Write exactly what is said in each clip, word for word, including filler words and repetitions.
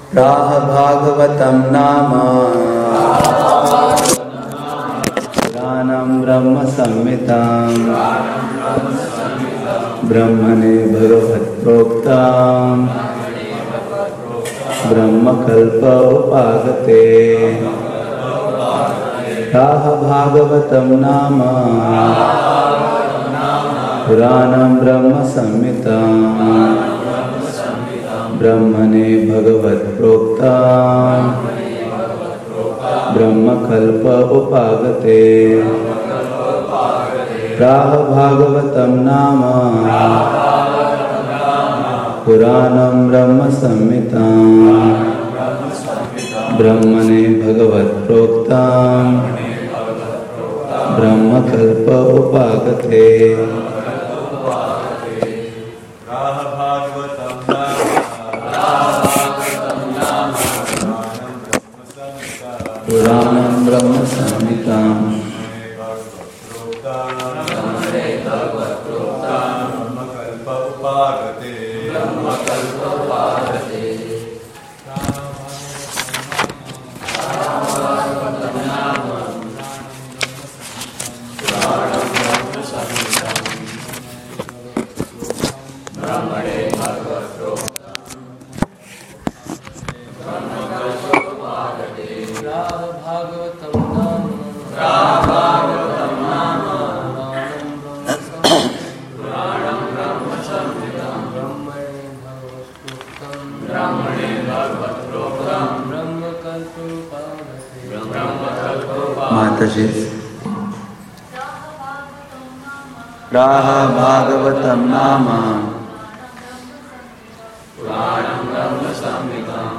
राह भागवतं नाम पुराणं ब्रह्म संहितां ब्रह्मणे भगवत्प्रोक्तां ब्रह्मकल्प उपागते। राह भागवतं नाम पुराणं ब्रह्म संहितां ब्रह्मणे भगवत्प्रोक्तां ब्रह्मकल्प उपागते। राह भागवतं नाम पुराणं ब्रह्म संहितां ब्रह्मणे भगवत्प्रोक्तां ब्रह्मकल्प उपागते। पुराणं ब्रह्म संहितां ब्रह्मकल्प उपागते। राह भागवतं नाम पुराणं ब्रह्म संहितां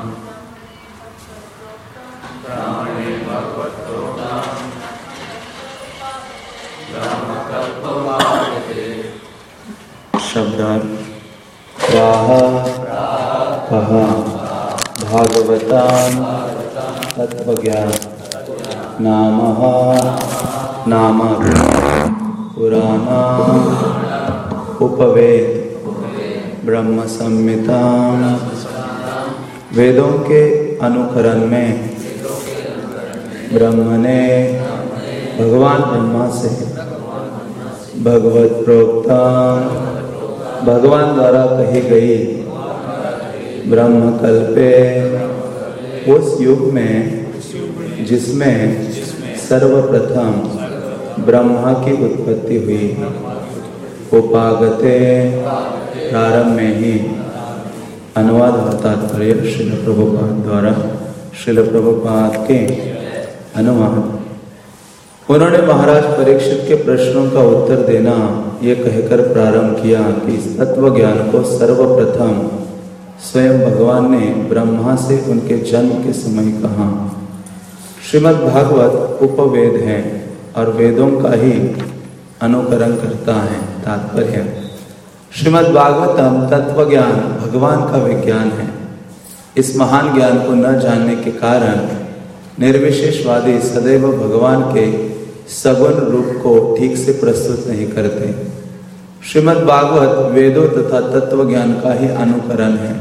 ब्रह्मणे भगवत्प्रोक्तां ब्रह्मकल्प उपागते। शब्दार्थ राह कह भागवतां तत्वज्ञान नामः नाम पुराणा उपवेद ब्रह्म संहितां वेदों के अनुकरण में ब्रह्म ने भगवान ब्रह्मा से भगवत प्रोक्ता भगवान द्वारा कही गई ब्रह्म कल्पे उस युग में जिसमें सर्वप्रथम ब्रह्मा की उत्पत्ति हुई। उपागते प्रारंभ में ही अनुवाद और तात्पर्य श्रील प्रभुपाद द्वारा श्रील प्रभुपाद के अनुवाद। उन्होंने महाराज परीक्षित के प्रश्नों का उत्तर देना ये कहकर प्रारंभ किया कि इस तत्व ज्ञान को सर्वप्रथम स्वयं भगवान ने ब्रह्मा से उनके जन्म के समय कहा। श्रीमद् भागवत उपवेद है और वेदों का ही अनुकरण करता है। तात्पर्य श्रीमद् भागवतम तत्व ज्ञान भगवान का विज्ञान है। इस महान ज्ञान को न जानने के कारण निर्विशेषवादी सदैव भगवान के सगुण रूप को ठीक से प्रस्तुत नहीं करते। श्रीमद् भागवत वेदों तथा तत्व ज्ञान का ही अनुकरण है।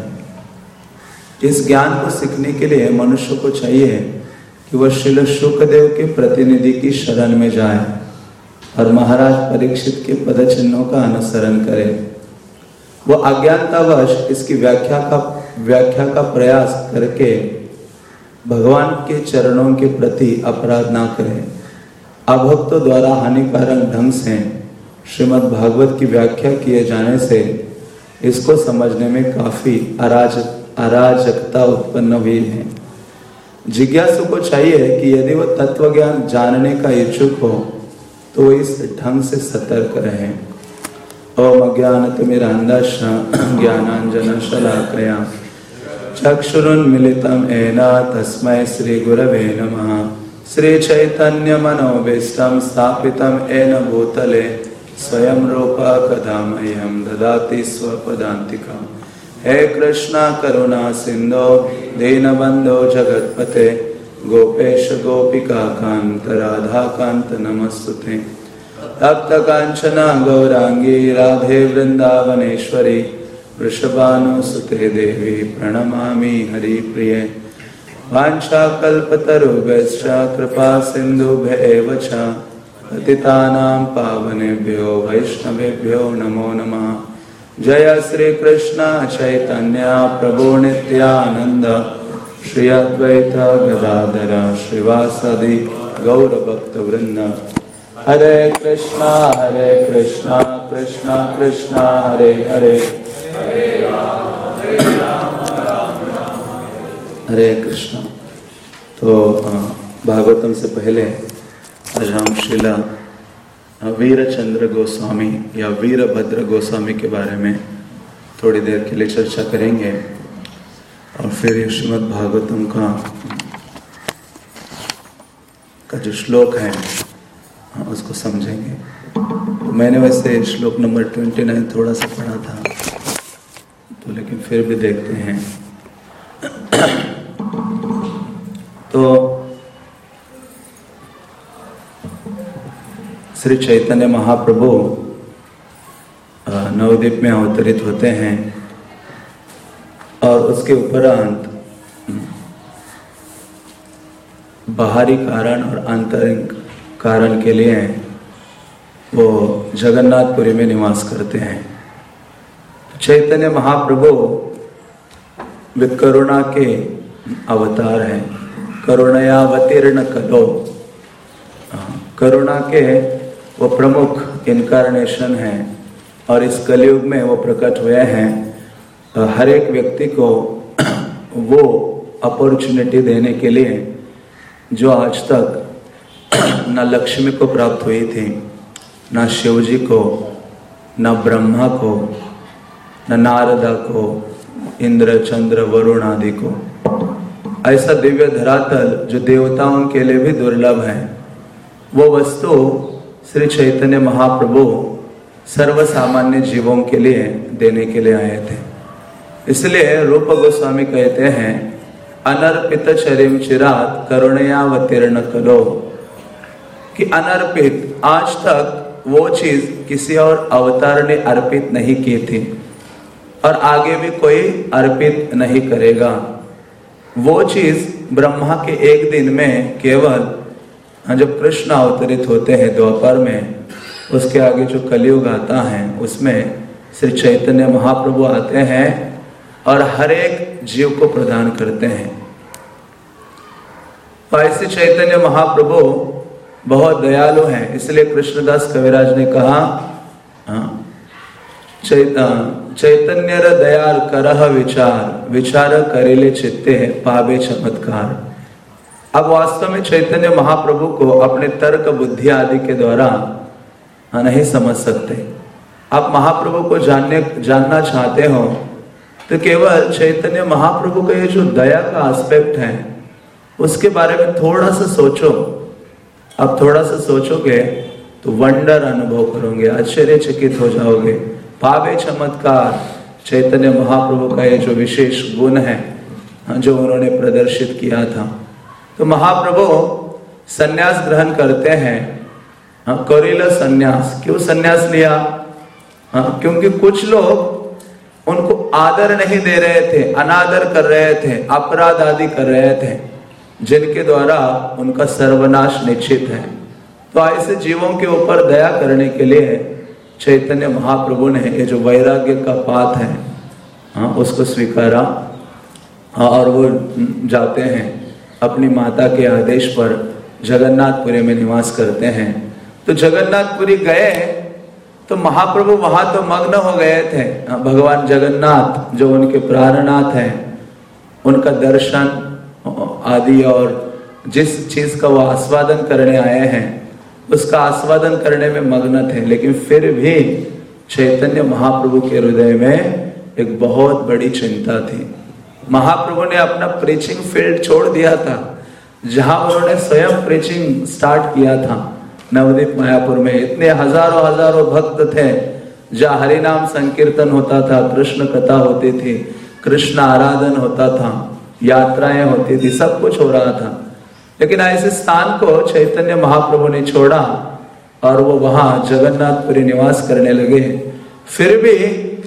इस ज्ञान को सीखने के लिए मनुष्य को चाहिए कि वह श्रील शुकदेव के प्रतिनिधि की शरण में जाए और महाराज परीक्षित के पद चिन्हों का अनुसरण करे। वह अज्ञानतावश इसकी व्याख्या का व्याख्या का प्रयास करके भगवान के चरणों के प्रति अपराध ना करे। अभक्तों द्वारा हानिकारक ढंग से श्रीमद् भागवत की व्याख्या किए जाने से इसको समझने में काफी अराजक अराजकता उत्पन्न हुई है। जिज्ञासु को चाहिए कि यदि वह तत्व ज्ञान जानने का इच्छुक हो तो इस ढंग से सतर्क रहे। ओम अज्ञानतिमिरान्धस्य ज्ञानाञ्जनशलाकया चक्षुरुन्मीलितं येन तस्मै श्रीगुरवे नमः। श्रीचैतन्यमनोभीष्टं स्थापितं येन भूतले स्वयं रूपा कदा मह्यं ददाति स्वपदान्तिकम्। हे कृष्णा करुणा सिंधो दीनबंधो जगत्पते गोपेश गोपिका कांत राधा कांत नमस्तुते। तप्त कांचना गौरांगी राधे वृंदावनेश्वरी वृषभानुसुते देवी प्रणमामि हरिप्रिये। वाञ्छाकल्पतरुभ्यश्च कृपा सिन्धुभ्येव च पतितानां पावनेभ्यो वैष्णवेभ्यो नमो नमः। जय श्री कृष्ण चैतन्य प्रभु नित्यानंद श्री अद्वैत गदाधर श्रीवासदि गौर भक्त वृंद। हरे कृष्णा हरे कृष्णा कृष्णा कृष्णा हरे हरे हरे कृष्णा। तो भागवतम से पहले आज हम श्रीला वीरचंद्र गोस्वामी या वीरभद्र गोस्वामी के बारे में थोड़ी देर के लिए चर्चा करेंगे और फिर ये श्रीमद् भागवतम का का जो श्लोक है उसको समझेंगे। तो मैंने वैसे श्लोक नंबर ट्वेंटी नाइन थोड़ा सा पढ़ा था, तो लेकिन फिर भी देखते हैं। तो श्री चैतन्य महाप्रभु नवद्वीप में अवतरित होते हैं और उसके उपरांत बाहरी कारण और आंतरिक कारण के लिए वो जगन्नाथपुरी में निवास करते हैं। चैतन्य महाप्रभु वे करुणा के अवतार हैं। करुणयावतीर्ण कलो, करुणा के वो प्रमुख इनकारनेशन है और इस कलयुग में वो प्रकट हुए हैं हर एक व्यक्ति को वो अपॉर्चुनिटी देने के लिए जो आज तक न लक्ष्मी को प्राप्त हुई थी, न शिव जी को, न ब्रह्मा को, न नारदा को, इंद्र चंद्र वरुण आदि को। ऐसा दिव्य धरातल जो देवताओं के लिए भी दुर्लभ है, वो वस्तु श्री चैतन्य महाप्रभु सर्वसामान्य जीवों के लिए देने के लिए आए थे। इसलिए रूप गोस्वामी कहते हैं, अनर्पित चरिम चिरात करुणयावतीर्ण कलो, कि अनर्पित, आज तक वो चीज किसी और अवतार ने अर्पित नहीं की थी और आगे भी कोई अर्पित नहीं करेगा। वो चीज ब्रह्मा के एक दिन में केवल जब कृष्ण अवतरित होते हैं द्वापर में, उसके आगे जो कलयुग आता है उसमें श्री चैतन्य महाप्रभु आते हैं और हर एक जीव को प्रदान करते हैं। तो ऐसे चैतन्य महाप्रभु बहुत दयालु हैं। इसलिए कृष्णदास कविराज ने कहा, चैतन्य चैतन्य दयाल करह विचार, विचार करेले चित्ते पावे चमत्कार। अब वास्तव में चैतन्य महाप्रभु को अपने तर्क बुद्धि आदि के द्वारा नहीं समझ सकते। आप महाप्रभु को जानने जानना चाहते हो तो केवल चैतन्य महाप्रभु का ये जो दया का एस्पेक्ट है उसके बारे में थोड़ा सा सोचो। आप थोड़ा सा सोचोगे तो वंडर अनुभव करोगे, आश्चर्यचकित हो जाओगे। पावे चमत्कार, चैतन्य महाप्रभु का ये जो विशेष गुण है जो उन्होंने प्रदर्शित किया था। तो महाप्रभु सन्यास ग्रहण करते हैं, कौरिल सन्यास। क्यों सन्यास लिया? हाँ, क्योंकि कुछ लोग उनको आदर नहीं दे रहे थे, अनादर कर रहे थे, अपराध आदि कर रहे थे, जिनके द्वारा उनका सर्वनाश निश्चित है। तो ऐसे जीवों के ऊपर दया करने के लिए चैतन्य महाप्रभु ने ये जो वैराग्य का पाठ है हाँ, उसको स्वीकारा और वो जाते हैं अपनी माता के आदेश पर जगन्नाथपुरी में निवास करते हैं। तो जगन्नाथपुरी गए तो महाप्रभु वहां तो मग्न हो गए थे। भगवान जगन्नाथ जो उनके प्राणनाथ हैं, उनका दर्शन आदि और जिस चीज का वो आस्वादन करने आए हैं उसका आस्वादन करने में मग्न थे। लेकिन फिर भी चैतन्य महाप्रभु के हृदय में एक बहुत बड़ी चिंता थी। महाप्रभु ने अपना प्रीचिंग फील्ड छोड़ दिया था, जहां उन्होंने स्वयं प्रीचिंग स्टार्ट किया था नवद्वीप मायापुर में। इतने हजारों हजारों भक्त थे, जहाँ हरि नाम संकीर्तन होता था, कृष्ण कथा होती थी, कृष्ण आराधन होता था, यात्राएं होती थी, सब कुछ हो रहा था। लेकिन ऐसे स्थान को चैतन्य महाप्रभु ने छोड़ा और वो वहां जगन्नाथपुरी निवास करने लगे। फिर भी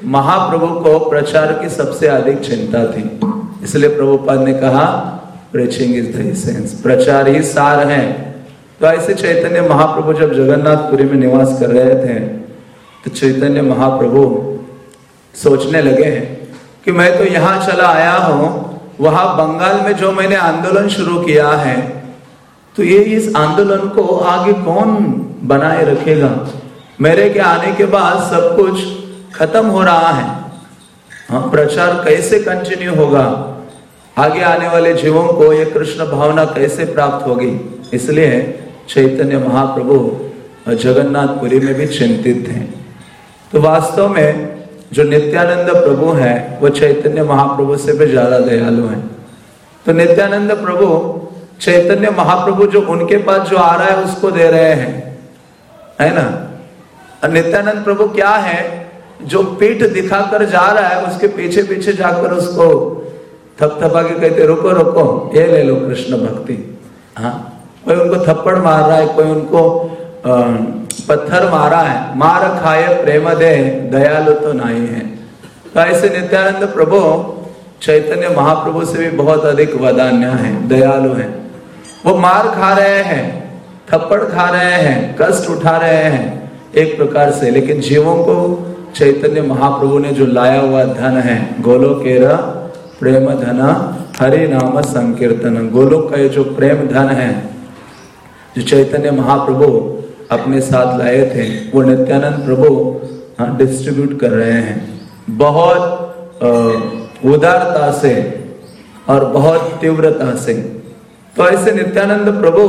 महाप्रभु को प्रचार की सबसे अधिक चिंता थी, इसलिए प्रभुपाद ने कहा प्रीचिंग इज द एसेंस, प्रचार ही सार है। तो ऐसे चैतन्य महाप्रभु जब जगन्नाथपुरी में निवास कर रहे थे तो चैतन्य महाप्रभु सोचने लगे कि मैं तो यहाँ चला आया हूँ, वहां बंगाल में जो मैंने आंदोलन शुरू किया है तो ये इस आंदोलन को आगे कौन बनाए रखेगा। मेरे के आने के बाद सब कुछ खत्म हो रहा है, हाँ, प्रचार कैसे कंटिन्यू होगा, आगे आने वाले जीवों को ये कृष्ण भावना कैसे प्राप्त होगी। इसलिए चैतन्य महाप्रभु जगन्नाथपुरी में भी चिंतित थे। तो वास्तव में जो नित्यानंद प्रभु हैं वो चैतन्य महाप्रभु से भी ज्यादा दयालु हैं। तो नित्यानंद प्रभु चैतन्य महाप्रभु जो उनके पास जो आ रहा है उसको दे रहे हैं, है ना। और नित्यानंद प्रभु क्या है, जो पीठ दिखाकर जा रहा है उसके पीछे पीछे जाकर उसको थपथपा के कहते रुको रुको, ये ले लो कृष्ण भक्ति। हाँ, कोई उनको थप्पड़ मार रहा है, कोई उनको आ, पत्थर मारा है, मार खाए प्रेम दे दयालु तो नहीं है। तो ऐसे नित्यानंद प्रभु चैतन्य महाप्रभु से भी बहुत अधिक वदान्य है, दयालु है। वो मार खा रहे हैं, थप्पड़ खा रहे हैं, कष्ट उठा रहे हैं एक प्रकार से, लेकिन जीवों को चैतन्य महाप्रभु ने जो लाया हुआ धन है, गोलोकेरा प्रेम धन हरि नाम संकीर्तन, गोलोक का ये जो प्रेम धन है जो चैतन्य महाप्रभु अपने साथ लाए थे वो नित्यानंद प्रभु डिस्ट्रीब्यूट कर रहे हैं बहुत उदारता से और बहुत तीव्रता से। तो ऐसे नित्यानंद प्रभु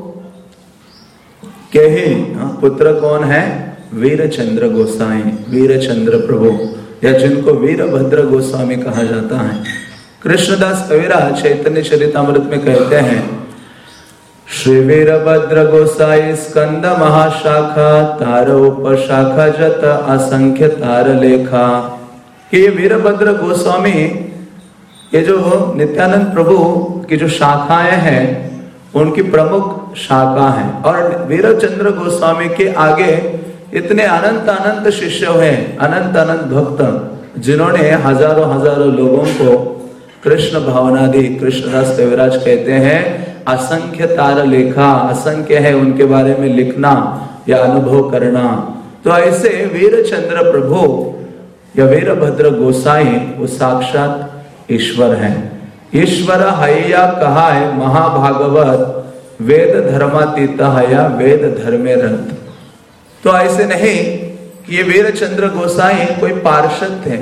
के ही पुत्र कौन है, वीरचंद्र गोसाई, वीरचंद्र प्रभु, या जिनको वीरभद्र गोस्वामी कहा जाता है। कृष्णदास कविराज चैतन्य चरितामृत में कहते हैं, श्री वीरभद्र गोसाई स्कंद महाशाखा तार उपशाखा जत असंख्य तार लेखा, कि ये वीरभद्र गोस्वामी ये जो नित्यानंद प्रभु की जो शाखाएं हैं उनकी प्रमुख शाखा है। और वीरचंद्र गोस्वामी के आगे इतने अनंत अनंत शिष्य हुए, अनंत अनंत भक्त, जिन्होंने हजारों हजारों लोगों को कृष्ण भावना दी। कृष्णदास कविराज कहते हैं असंख्य तार लेखा, असंख्य है उनके बारे में लिखना या अनुभव करना। तो ऐसे वीरचंद्र प्रभु या वीरभद्र गोसाई वो साक्षात ईश्वर है। ईश्वर हैया कहा है महाभागवत वेद धर्मातीत या वेद धर्मे रत। तो ऐसे नहीं कि ये वीरचंद्र गोसाई कोई पार्षद थे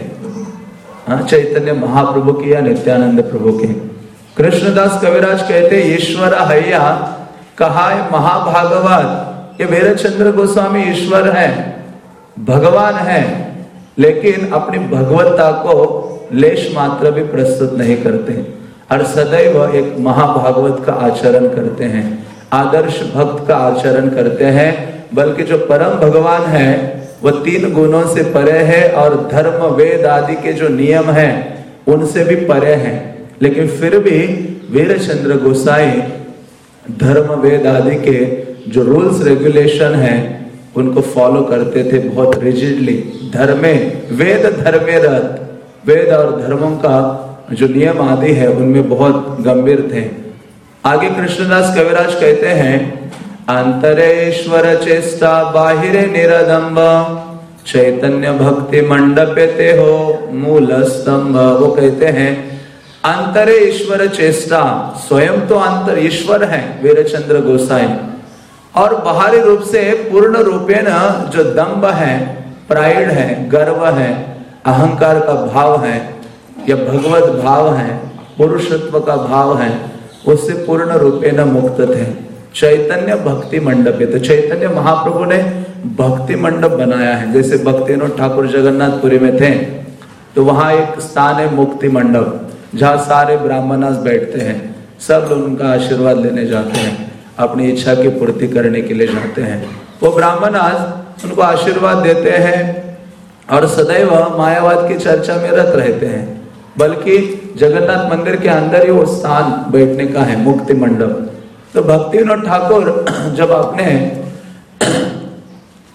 चैतन्य महाप्रभु के या नित्यानंद प्रभु के। कृष्णदास कविराज कहते ईश्वर हैया कहा है महाभागवत, ये वीरचंद्र गोस्वामी ईश्वर है, भगवान है, लेकिन अपनी भगवत्ता को लेश मात्र भी प्रस्तुत नहीं करते और सदैव एक महाभागवत का आचरण करते हैं, आदर्श भक्त का आचरण करते हैं। बल्कि जो परम भगवान है वह तीन गुणों से परे है और धर्म वेद आदि के जो नियम हैं उनसे भी परे हैं, लेकिन फिर भी वीरचंद्र गोसाई धर्म वेद आदि के जो रूल्स रेगुलेशन हैं उनको फॉलो करते थे बहुत रिजिडली। धर्मे वेद धर्मे रत, वेद और धर्मों का जो नियम आदि है उनमें बहुत गंभीर थे। आगे कृष्णदास कविराज कहते हैं अंतरेश्वर चेष्टा बाहिरे निरदम्ब चैतन्य भक्ति मंडपे ते हो मूल स्तंभ। वो कहते हैं अंतरे ईश्वर चेष्टा, स्वयं तो अंतर ईश्वर है वीरचंद्र गोसाई, और बाहरी रूप से पूर्ण रूपेण जो दंभ है, प्राइड है, गर्व है, अहंकार का भाव है या भगवत भाव है, पुरुषत्व का भाव है, उससे पूर्ण रूपेण मुक्त थे। चैतन्य भक्ति मंडप है, तो चैतन्य महाप्रभु ने भक्ति मंडप बनाया है। जैसे भक्तिनोद ठाकुर जगन्नाथपुरी में थे तो वहां एक स्थान है मुक्ति मंडप, जहाँ सारे ब्राह्मणास बैठते हैं, सब लोग उनका आशीर्वाद लेने जाते हैं, अपनी इच्छा की पूर्ति करने के लिए जाते हैं। वो ब्राह्मणास उनको आशीर्वाद देते हैं और सदैव मायावाद की चर्चा में रत रहते हैं। बल्कि जगन्नाथ मंदिर के अंदर ही वो स्थान बैठने का है, मुक्ति मंडप। तो भक्तिनोद ठाकुर जब अपने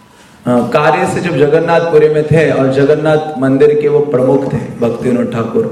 कार्य से जब जगन्नाथपुरी में थे और जगन्नाथ मंदिर के वो प्रमुख थे भक्ति विनोद ठाकुर,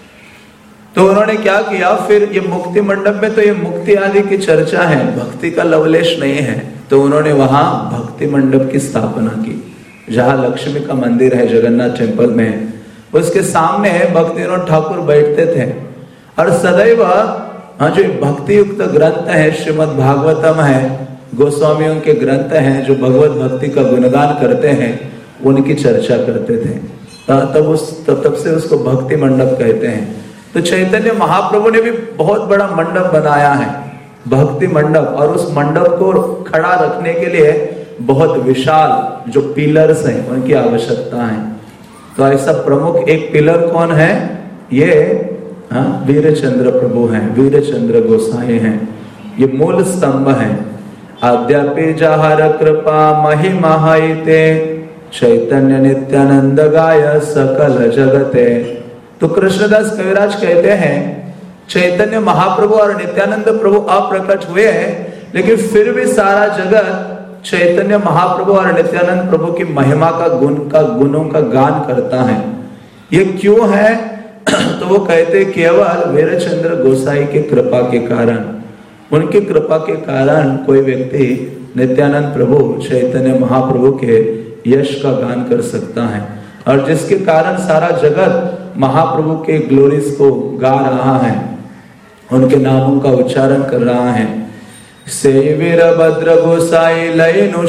तो उन्होंने क्या किया, फिर ये मुक्ति मंडप में तो ये मुक्ति आदि की चर्चा है, भक्ति का लवलेश नहीं है, तो उन्होंने वहां भक्ति मंडप की स्थापना की। जहां लक्ष्मी का मंदिर है जगन्नाथ टेम्पल में, उसके सामने भक्ति विनोद ठाकुर बैठते थे और सदैव हाँ जो भक्ति युक्त ग्रंथ है, श्रीमद् भागवतम है, गोस्वामियों के ग्रंथ हैं जो भगवत भक्ति का गुणगान करते हैं, उनकी चर्चा करते थे। तब उस तब तब से उसको भक्ति मंडप कहते हैं। तो चैतन्य महाप्रभु ने भी बहुत बड़ा मंडप बनाया है, भक्ति मंडप, और उस मंडप को खड़ा रखने के लिए बहुत विशाल जो पिलर्स हैं उनकी आवश्यकता है। तो ऐसा प्रमुख एक पिलर कौन है, ये हाँ वीरचंद्र प्रभु हैं, वीरचंद्र गोसाई हैं, ये मूल स्तंभ है। अद्यापि जहार कृपा महिमाहिते चैतन्य नित्यानंद गाय सकल जगते। तो कृष्णदास कविराज कहते हैं चैतन्य महाप्रभु और नित्यानंद प्रभु अप्रकट हुए हैं, लेकिन फिर भी सारा जगत चैतन्य महाप्रभु और नित्यानंद प्रभु की महिमा का गुण का गुणों का गान करता है। ये क्यों है? तो वो कहते केवल वीरचंद्र गोसाई की कृपा के कारण, उनकी कृपा के कारण कोई व्यक्ति नित्यानंद प्रभु चैतन्य महाप्रभु के यश का गान कर सकता है, और जिसके कारण सारा जगत महाप्रभु के ग्लोरीज को गा रहा है, उनके नामों का उच्चारण कर रहा है। से वीरभद्र गोसाई लयनु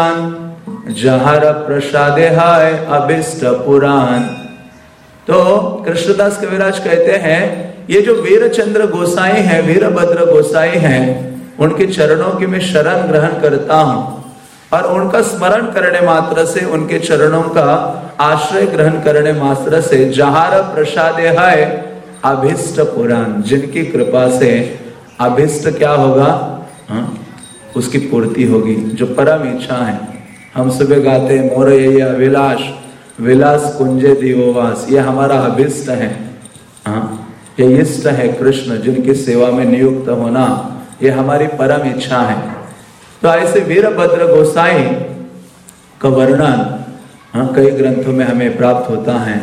शरान जहर प्रसादे हाय अभिष्ट पुराण। तो कृष्णदास कविराज कहते हैं ये जो वीरचंद्र गोसाई हैं, वीरभद्र गोसाई हैं, उनके चरणों की मैं शरण ग्रहण करता हूं, और उनका स्मरण करने मात्र से, उनके चरणों का आश्रय ग्रहण करने मात्र से जहार प्रसादे है अभिष्ट पुराण, जिनकी कृपा से अभिष्ट क्या होगा, हाँ उसकी पूर्ति होगी, जो परम इच्छा है। हम सुबह गाते हैं मोर ये अभिलाष विलास कुंजे दिवोवास, ये हमारा अभिष्ट है, हाँ ये इष्ट है कृष्ण, जिनकी सेवा में नियुक्त होना, ये हमारी परम इच्छा है। तो ऐसे वीरभद्र गोसाई का वर्णन हाँ कई ग्रंथों में हमें प्राप्त होता है,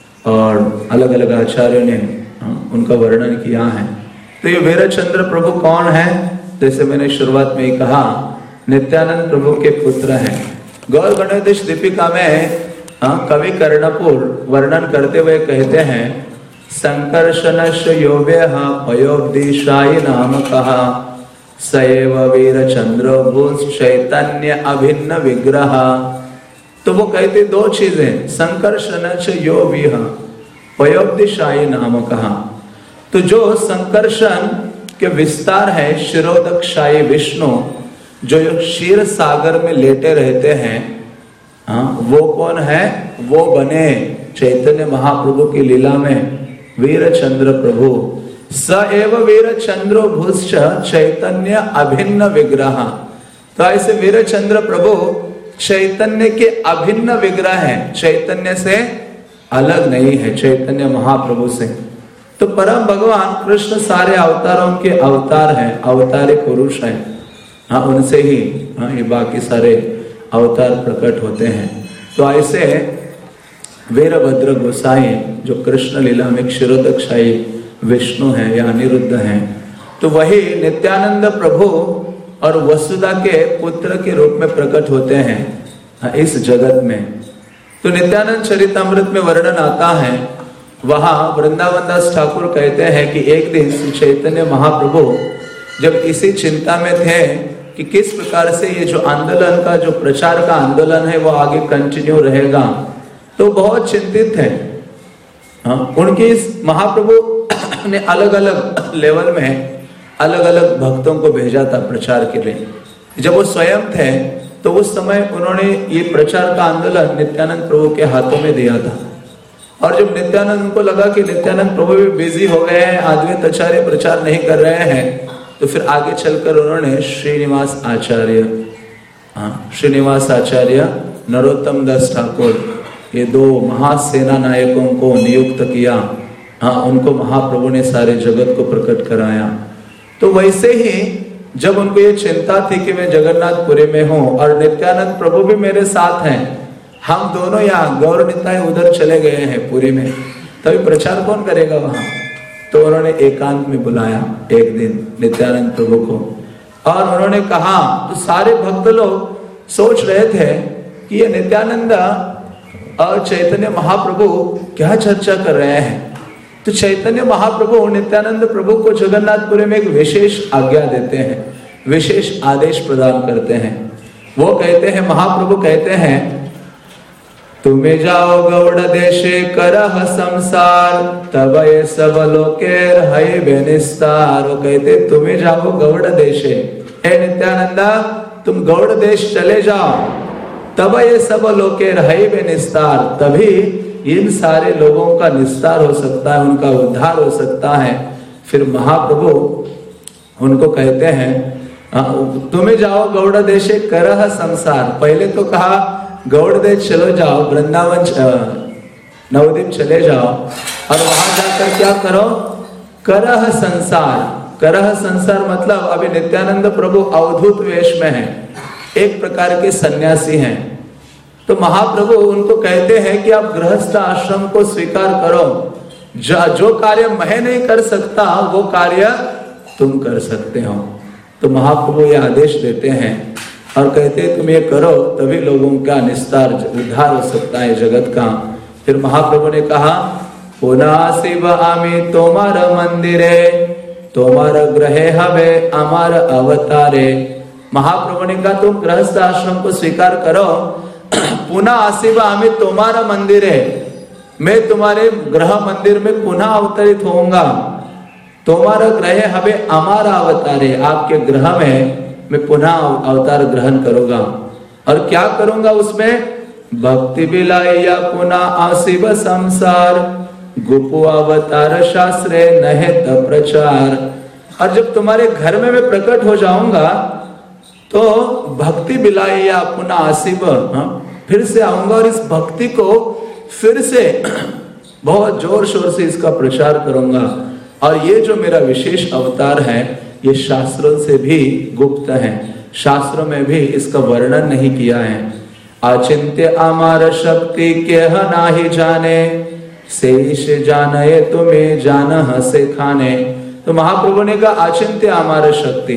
और अलग अलग आचार्यों ने हाँ, उनका वर्णन किया है। तो ये वीरचंद्र प्रभु कौन है? जैसे मैंने शुरुआत में ही कहा, नित्यानंद प्रभु के पुत्र हैं। गौर गणेश दीपिका में हाँ कवि कर्णपुर वर्णन करते हुए कहते हैं संकर्षणश योव्य पयोब्दिशाई नाम कहा सएव वीरचंद्र भूष चैतन्य अभिन्न विग्रह। तो वो कहते दो चीजें, संकर्षणश योव्य पयोब्दिशाई नाम कहा, तो जो संकर्षण के विस्तार है, शिरोदकशाही विष्णु जो क्षीर सागर में लेटे रहते हैं, हाँ वो कौन है? वो बने चैतन्य महाप्रभु की लीला में वीरचंद्र प्रभु। स एव वीरचंद्रो भूश्च चैतन्य अभिन्न विग्रह। तो ऐसे वीरचंद्र प्रभु चैतन्य के अभिन्न विग्रह है, चैतन्य से अलग नहीं है, चैतन्य महाप्रभु से। तो परम भगवान कृष्ण सारे अवतारों के अवतार हैं, अवतारी पुरुष हैं, हाँ उनसे ही हाँ ये बाकी सारे अवतार प्रकट होते हैं। तो ऐसे वीरभद्र गोसाई जो कृष्ण लीला में क्षीरोदकशाही विष्णु है या अनिरुद्ध हैं, तो वही नित्यानंद प्रभु और वसुदा के पुत्र के रूप में प्रकट होते हैं इस जगत में। तो नित्यानंद चरितमृत में वर्णन आता है, वहां वृंदावन दास ठाकुर कहते हैं कि एक दिन श्री चैतन्य महाप्रभु जब इसी चिंता में थे कि किस प्रकार से ये जो आंदोलन का जो प्रचार का आंदोलन है वो आगे कंटिन्यू रहेगा, तो बहुत चिंतित थे। हाँ, उनके इस महाप्रभु ने अलग अलग लेवल में अलग अलग भक्तों को भेजा था प्रचार के लिए। जब वो स्वयं थे तो उस समय उन्होंने ये प्रचार का आंदोलन नित्यानंद प्रभु के हाथों में दिया था। और जब नित्यानंद को लगा कि नित्यानंद प्रभु भी बिजी हो गए हैं, अद्वैत आचार्य प्रचार नहीं कर रहे हैं, तो फिर आगे चलकर उन्होंने श्रीनिवास आचार्य हाँ श्रीनिवास आचार्य नरोत्तम दास ठाकुर ये दो महासेना नायकों को नियुक्त किया। हाँ उनको महाप्रभु ने सारे जगत को प्रकट कराया। तो वैसे ही जब उनको ये चिंता थी कि मैं जगन्नाथपुरी में हूँ और नित्यानंद प्रभु भी मेरे साथ हैं, हम दोनों यहाँ गौर निताई उधर चले गए हैं पुरी में, तभी प्रचार कौन करेगा वहां? तो उन्होंने एकांत में बुलाया एक दिन नित्यानंद प्रभु को और उन्होंने कहा, तो सारे भक्त लोग सोच रहे थे कि ये नित्यानंद और चैतन्य महाप्रभु क्या चर्चा कर रहे हैं। तो चैतन्य महाप्रभु नित्यानंद प्रभु को जगन्नाथपुरी में एक विशेष आज्ञा देते हैं, विशेष आदेश प्रदान करते हैं। वो कहते हैं, महाप्रभु कहते हैं, तुम्हें जाओ गौड़ देशे करह संसार तब ये सब लोकेर है बेनिस्तार। वो कहते तुम्हें जाओ गौड़ देशे, हे नित्यानंदा तुम गौड़ देश चले जाओ, तब ये सब लोकेर है बेनिस्तार, तभी इन सारे लोगों का निस्तार हो सकता है, उनका उद्धार हो सकता है। फिर महाप्रभु उनको कहते हैं, तुम्हें जाओ गौड़ देशे करह संसार। पहले तो कहा गौड़ देश चलो जाओ, वृंदावन नवद्वीप चले जाओ और वहां जाकर क्या करो, करह संसार। करह संसार मतलब अभी नित्यानंद प्रभु अवधूत वेश में है, एक प्रकार के सन्यासी हैं। तो महाप्रभु उनको कहते हैं कि आप गृहस्थ आश्रम को स्वीकार करो, जो, जो कार्य मैं नहीं कर सकता वो कार्य तुम कर सकते हो। तो महाप्रभु ये आदेश देते हैं और कहते हैं तुम ये करो, तभी लोगों का निस्तार उद्धार हो सकता है जगत का। फिर महाप्रभु ने कहा, पुनः शिव आमी तोमार मंदिरे तोमार ग्रहे हवे अमार अवतारे। महाप्रभु ने कहा तुम गृहस्थ आश्रम को स्वीकार करो, पुनः आशिवा आमी तुम्हारा मंदिर है, मैं तुम्हारे ग्रह मंदिर में पुनः अवतरित होऊंगा। तुम्हारा ग्रह हवे हमारा अवतार है, आपके ग्रह में मैं पुनः अवतार ग्रहण करूंगा। और क्या करूंगा उसमें, भक्ति बिलाया पुनः आशिव संसार गुपु अवतार शास्त्रे नहेत प्रचार। और जब तुम्हारे घर में मैं प्रकट हो जाऊंगा तो भक्ति बिलाया पुनः आशिव, फिर से आऊंगा और इस भक्ति को फिर से बहुत जोर शोर से इसका प्रचार करूंगा। और ये जो मेरा विशेष अवतार है ये शास्त्रों से भी गुप्त है, शास्त्रों में भी इसका वर्णन नहीं किया है। अचिंत्य अमार शक्ति के नाही जाने, से जाने तुम्हें जान हसे खाने। तो महाप्रभु ने कहा अचिंत्य अमार शक्ति,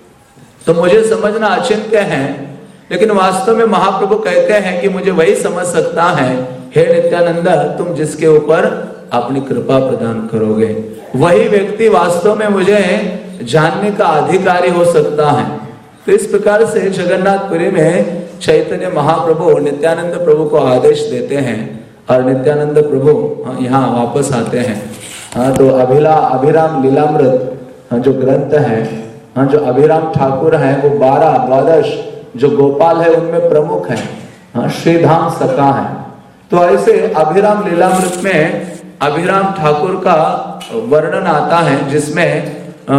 तो मुझे समझना अचिंत्य है, लेकिन वास्तव में महाप्रभु कहते हैं कि मुझे वही समझ सकता है, हे नित्यानंद तुम जिसके ऊपर अपनी कृपा प्रदान करोगे वही व्यक्ति वास्तव में मुझे जानने का अधिकारी हो सकता है। तो इस प्रकार से जगन्नाथपुरी में चैतन्य महाप्रभु नित्यानंद प्रभु को आदेश देते हैं और नित्यानंद प्रभु यहाँ वापस आते हैं। हाँ, तो अभिला अभिराम लीलामृत जो ग्रंथ है, हाँ, जो अभिराम ठाकुर है वो बारह द्वादश जो गोपाल है उनमें प्रमुख है, हाँ, श्रीधाम सखा है। तो ऐसे अभिराम लीलामृत में अभिराम ठाकुर का वर्णन आता है जिसमें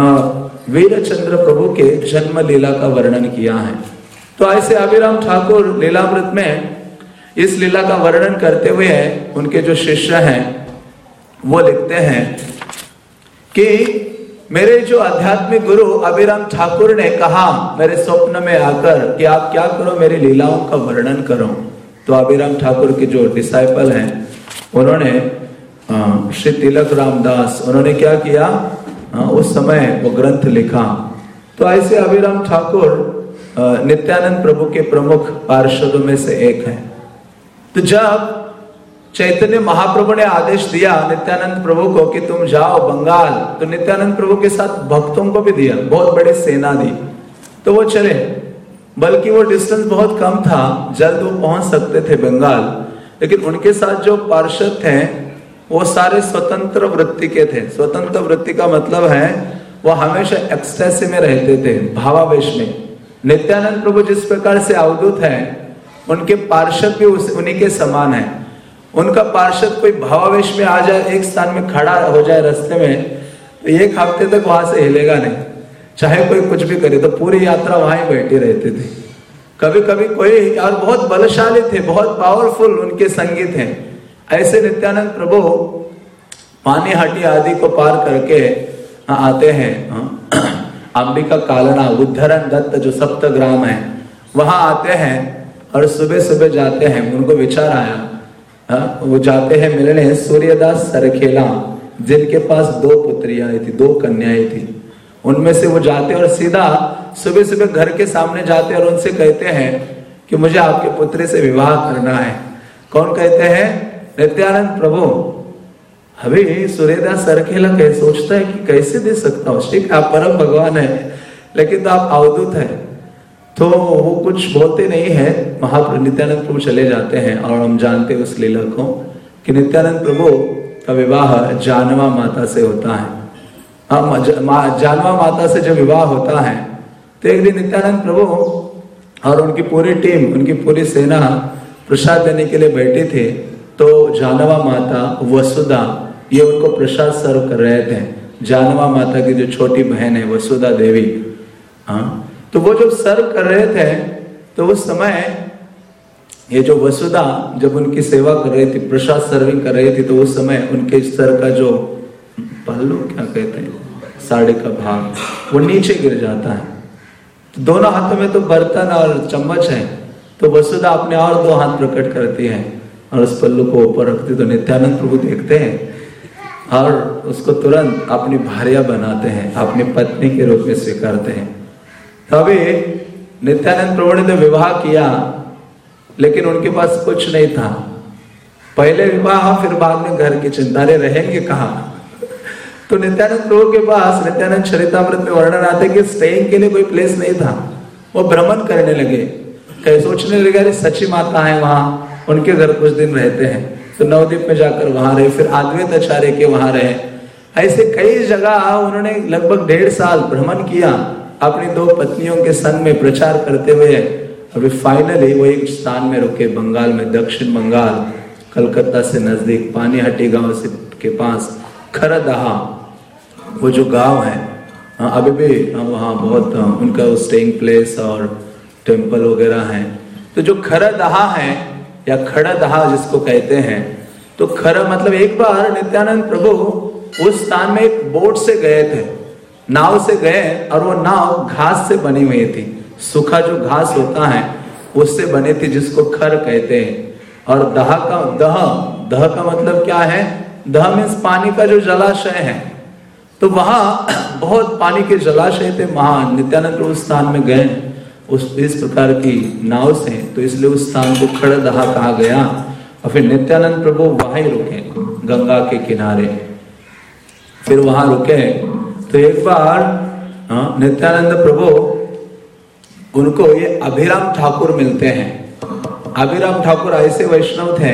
वीरचंद्र प्रभु के जन्म लीला का वर्णन किया है। तो ऐसे अभिराम ठाकुर लीलामृत में इस लीला का वर्णन करते हुए उनके जो शिष्य हैं वो लिखते हैं कि मेरे जो आध्यात्मिक गुरु अभिराम ठाकुर ने कहा मेरे स्वप्न में आकर कि आप क्या करो, मेरी लीलाओं का वर्णन करो। तो अभिराम ठाकुर के जो डिसाइपल हैं उन्होंने श्री तिलक रामदास उन्होंने क्या किया, उस समय वो ग्रंथ लिखा। तो ऐसे अभिराम ठाकुर नित्यानंद प्रभु के प्रमुख पार्षदों में से एक है। तो जब चैतन्य महाप्रभु ने आदेश दिया नित्यानंद प्रभु को कि तुम जाओ बंगाल, तो नित्यानंद प्रभु के साथ भक्तों को भी दिया, बहुत बड़ी सेना दी। तो वो चले, बल्कि वो डिस्टेंस बहुत कम था, जल्द वो पहुंच सकते थे बंगाल, लेकिन उनके साथ जो पार्षद थे वो सारे स्वतंत्र वृत्ति के थे। स्वतंत्र वृत्ति का मतलब है वो हमेशा एक्सटेसी में रहते थे, भावावेश में। नित्यानंद प्रभु जिस प्रकार से अवधूत है उनके पार्षद भी उन्हीं के समान है। उनका पार्षद कोई भावावेश में आ जाए, एक स्थान में खड़ा हो जाए रास्ते में, तो एक हफ्ते तक वहां से हिलेगा नहीं, चाहे कोई कुछ भी करे। तो पूरी यात्रा वहां ही बैठे रहते थे। कभी कभी कोई, और बहुत बलशाली थे, बहुत पावरफुल उनके संगीत हैं। ऐसे नित्यानंद प्रभु पानी हाटी आदि को पार करके आते हैं अंबिका कालना, उद्धरण दत्त जो सप्त ग्राम है, वहां आते हैं और सुबह सुबह जाते हैं। उनको विचार आया, हा? वो जाते हैं मिलने सूर्यदास सरखेला, जिनके पास दो पुत्रियां थी, दो कन्याएं थी। उनमें से वो जाते और सीधा सुबह सुबह घर के सामने जाते और उनसे कहते हैं कि मुझे आपके पुत्री से विवाह करना है। कौन कहते हैं? नित्यानंद प्रभु। अभी सूर्यदास सरखेला कह सोचता है कि कैसे दे सकता हूँ, ठीक आप परम भगवान है, लेकिन तो आप अवधूत है। तो वो कुछ बोलते नहीं है। महाप्रभु नित्यानंद प्रभु चले जाते हैं और हम जानते हैं उस लीला को कि नित्यानंद प्रभु का विवाह जानवा माता से होता है। हम जानवा माता से जब विवाह होता है तो एक दिन नित्यानंद प्रभु और उनकी पूरी टीम, उनकी पूरी सेना प्रसाद देने के लिए बैठे थे। तो जानवा माता वसुधा ये उनको प्रसाद सर्व कर रहे थे। जानवा माता की जो छोटी बहन है वसुधा देवी, हाँ, तो वो जब सर्व कर रहे थे तो उस समय ये जो वसुधा जब उनकी सेवा कर रही थी, प्रसाद सर्विंग कर रही थी, तो उस समय उनके सर का जो पल्लू क्या कहते हैं, साड़ी का भाग, वो नीचे गिर जाता है। तो दोनों हाथों में तो बर्तन और चम्मच है, तो वसुधा अपने और दो हाथ प्रकट करती है और उस पल्लू को ऊपर रखती। तो नित्यानंद प्रभु देखते हैं और उसको तुरंत अपनी भार्या बनाते हैं, अपनी पत्नी के रूप में स्वीकारते हैं। तभी नित्यानंद प्रभु ने तो विवाह किया, लेकिन उनके पास कुछ नहीं था। पहले विवाह फिर बाद में घर की चिंता, रे रहेंगे कहाँ। तो नित्यानंद प्रभु के पास नित्यानंद चरितामृत में वर्णन आते कि स्टेइंग के लिए कोई प्लेस नहीं था। वो भ्रमण करने लगे, कहीं सोचने लगे अरे सची माता है वहां, उनके घर कुछ दिन रहते हैं। तो नवद्वीप में जाकर वहां रहे, फिर अद्वैत आचार्य के वहां रहे। ऐसे कई जगह उन्होंने लगभग डेढ़ साल भ्रमण किया अपनी दो पत्नियों के संग में प्रचार करते हुए। अभी फाइनली वो एक स्थान में रुके, बंगाल में, दक्षिण बंगाल, कलकत्ता से नजदीक पानीहाटी गांव से के पास खरदहा, वो जो गांव है, अभी भी वहाँ बहुत उनका स्टेइंग प्लेस और टेम्पल वगैरह है। तो जो खरदहा है या खड़दहा जिसको कहते हैं, तो खर मतलब एक बार नित्यानंद प्रभु उस स्थान में एक बोट से गए थे, नाव से गए, और वो नाव घास से बनी हुई थी। सूखा जो घास होता है उससे बनी थी, जिसको खर कहते हैं। और दहा का दह दह का मतलब क्या है? दह मीन्स पानी का जो जलाशय है। तो वहां बहुत पानी के जलाशय थे। महान नित्यानंद प्रभु स्थान में गए उस इस प्रकार की नाव से, तो इसलिए उस स्थान को खड़दहा कहा गया। और फिर नित्यानंद प्रभु वहां ही रुके, गंगा के किनारे। फिर वहां रुके तो एक बार नित्यानंद प्रभु उनको ये अभिराम ठाकुर मिलते हैं। अभिराम ठाकुर ऐसे वैष्णव थे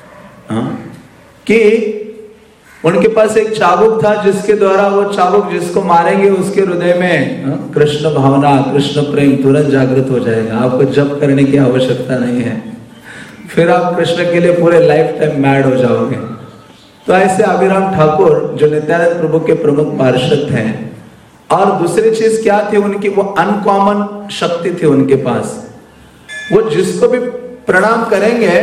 कि उनके पास एक चाबुक था, जिसके द्वारा वो चाबुक जिसको मारेंगे उसके हृदय में कृष्ण भावना, कृष्ण प्रेम तुरंत जागृत हो जाएगा। आपको जप करने की आवश्यकता नहीं है, फिर आप कृष्ण के लिए पूरे लाइफ टाइम मैड हो जाओगे। तो ऐसे अभिराम ठाकुर जो नित्यानंद प्रभु के प्रमुख पार्षद थे। और दूसरी चीज क्या थी उनकी? वो अनकॉमन शक्ति थी उनके पास। वो जिसको भी प्रणाम करेंगे,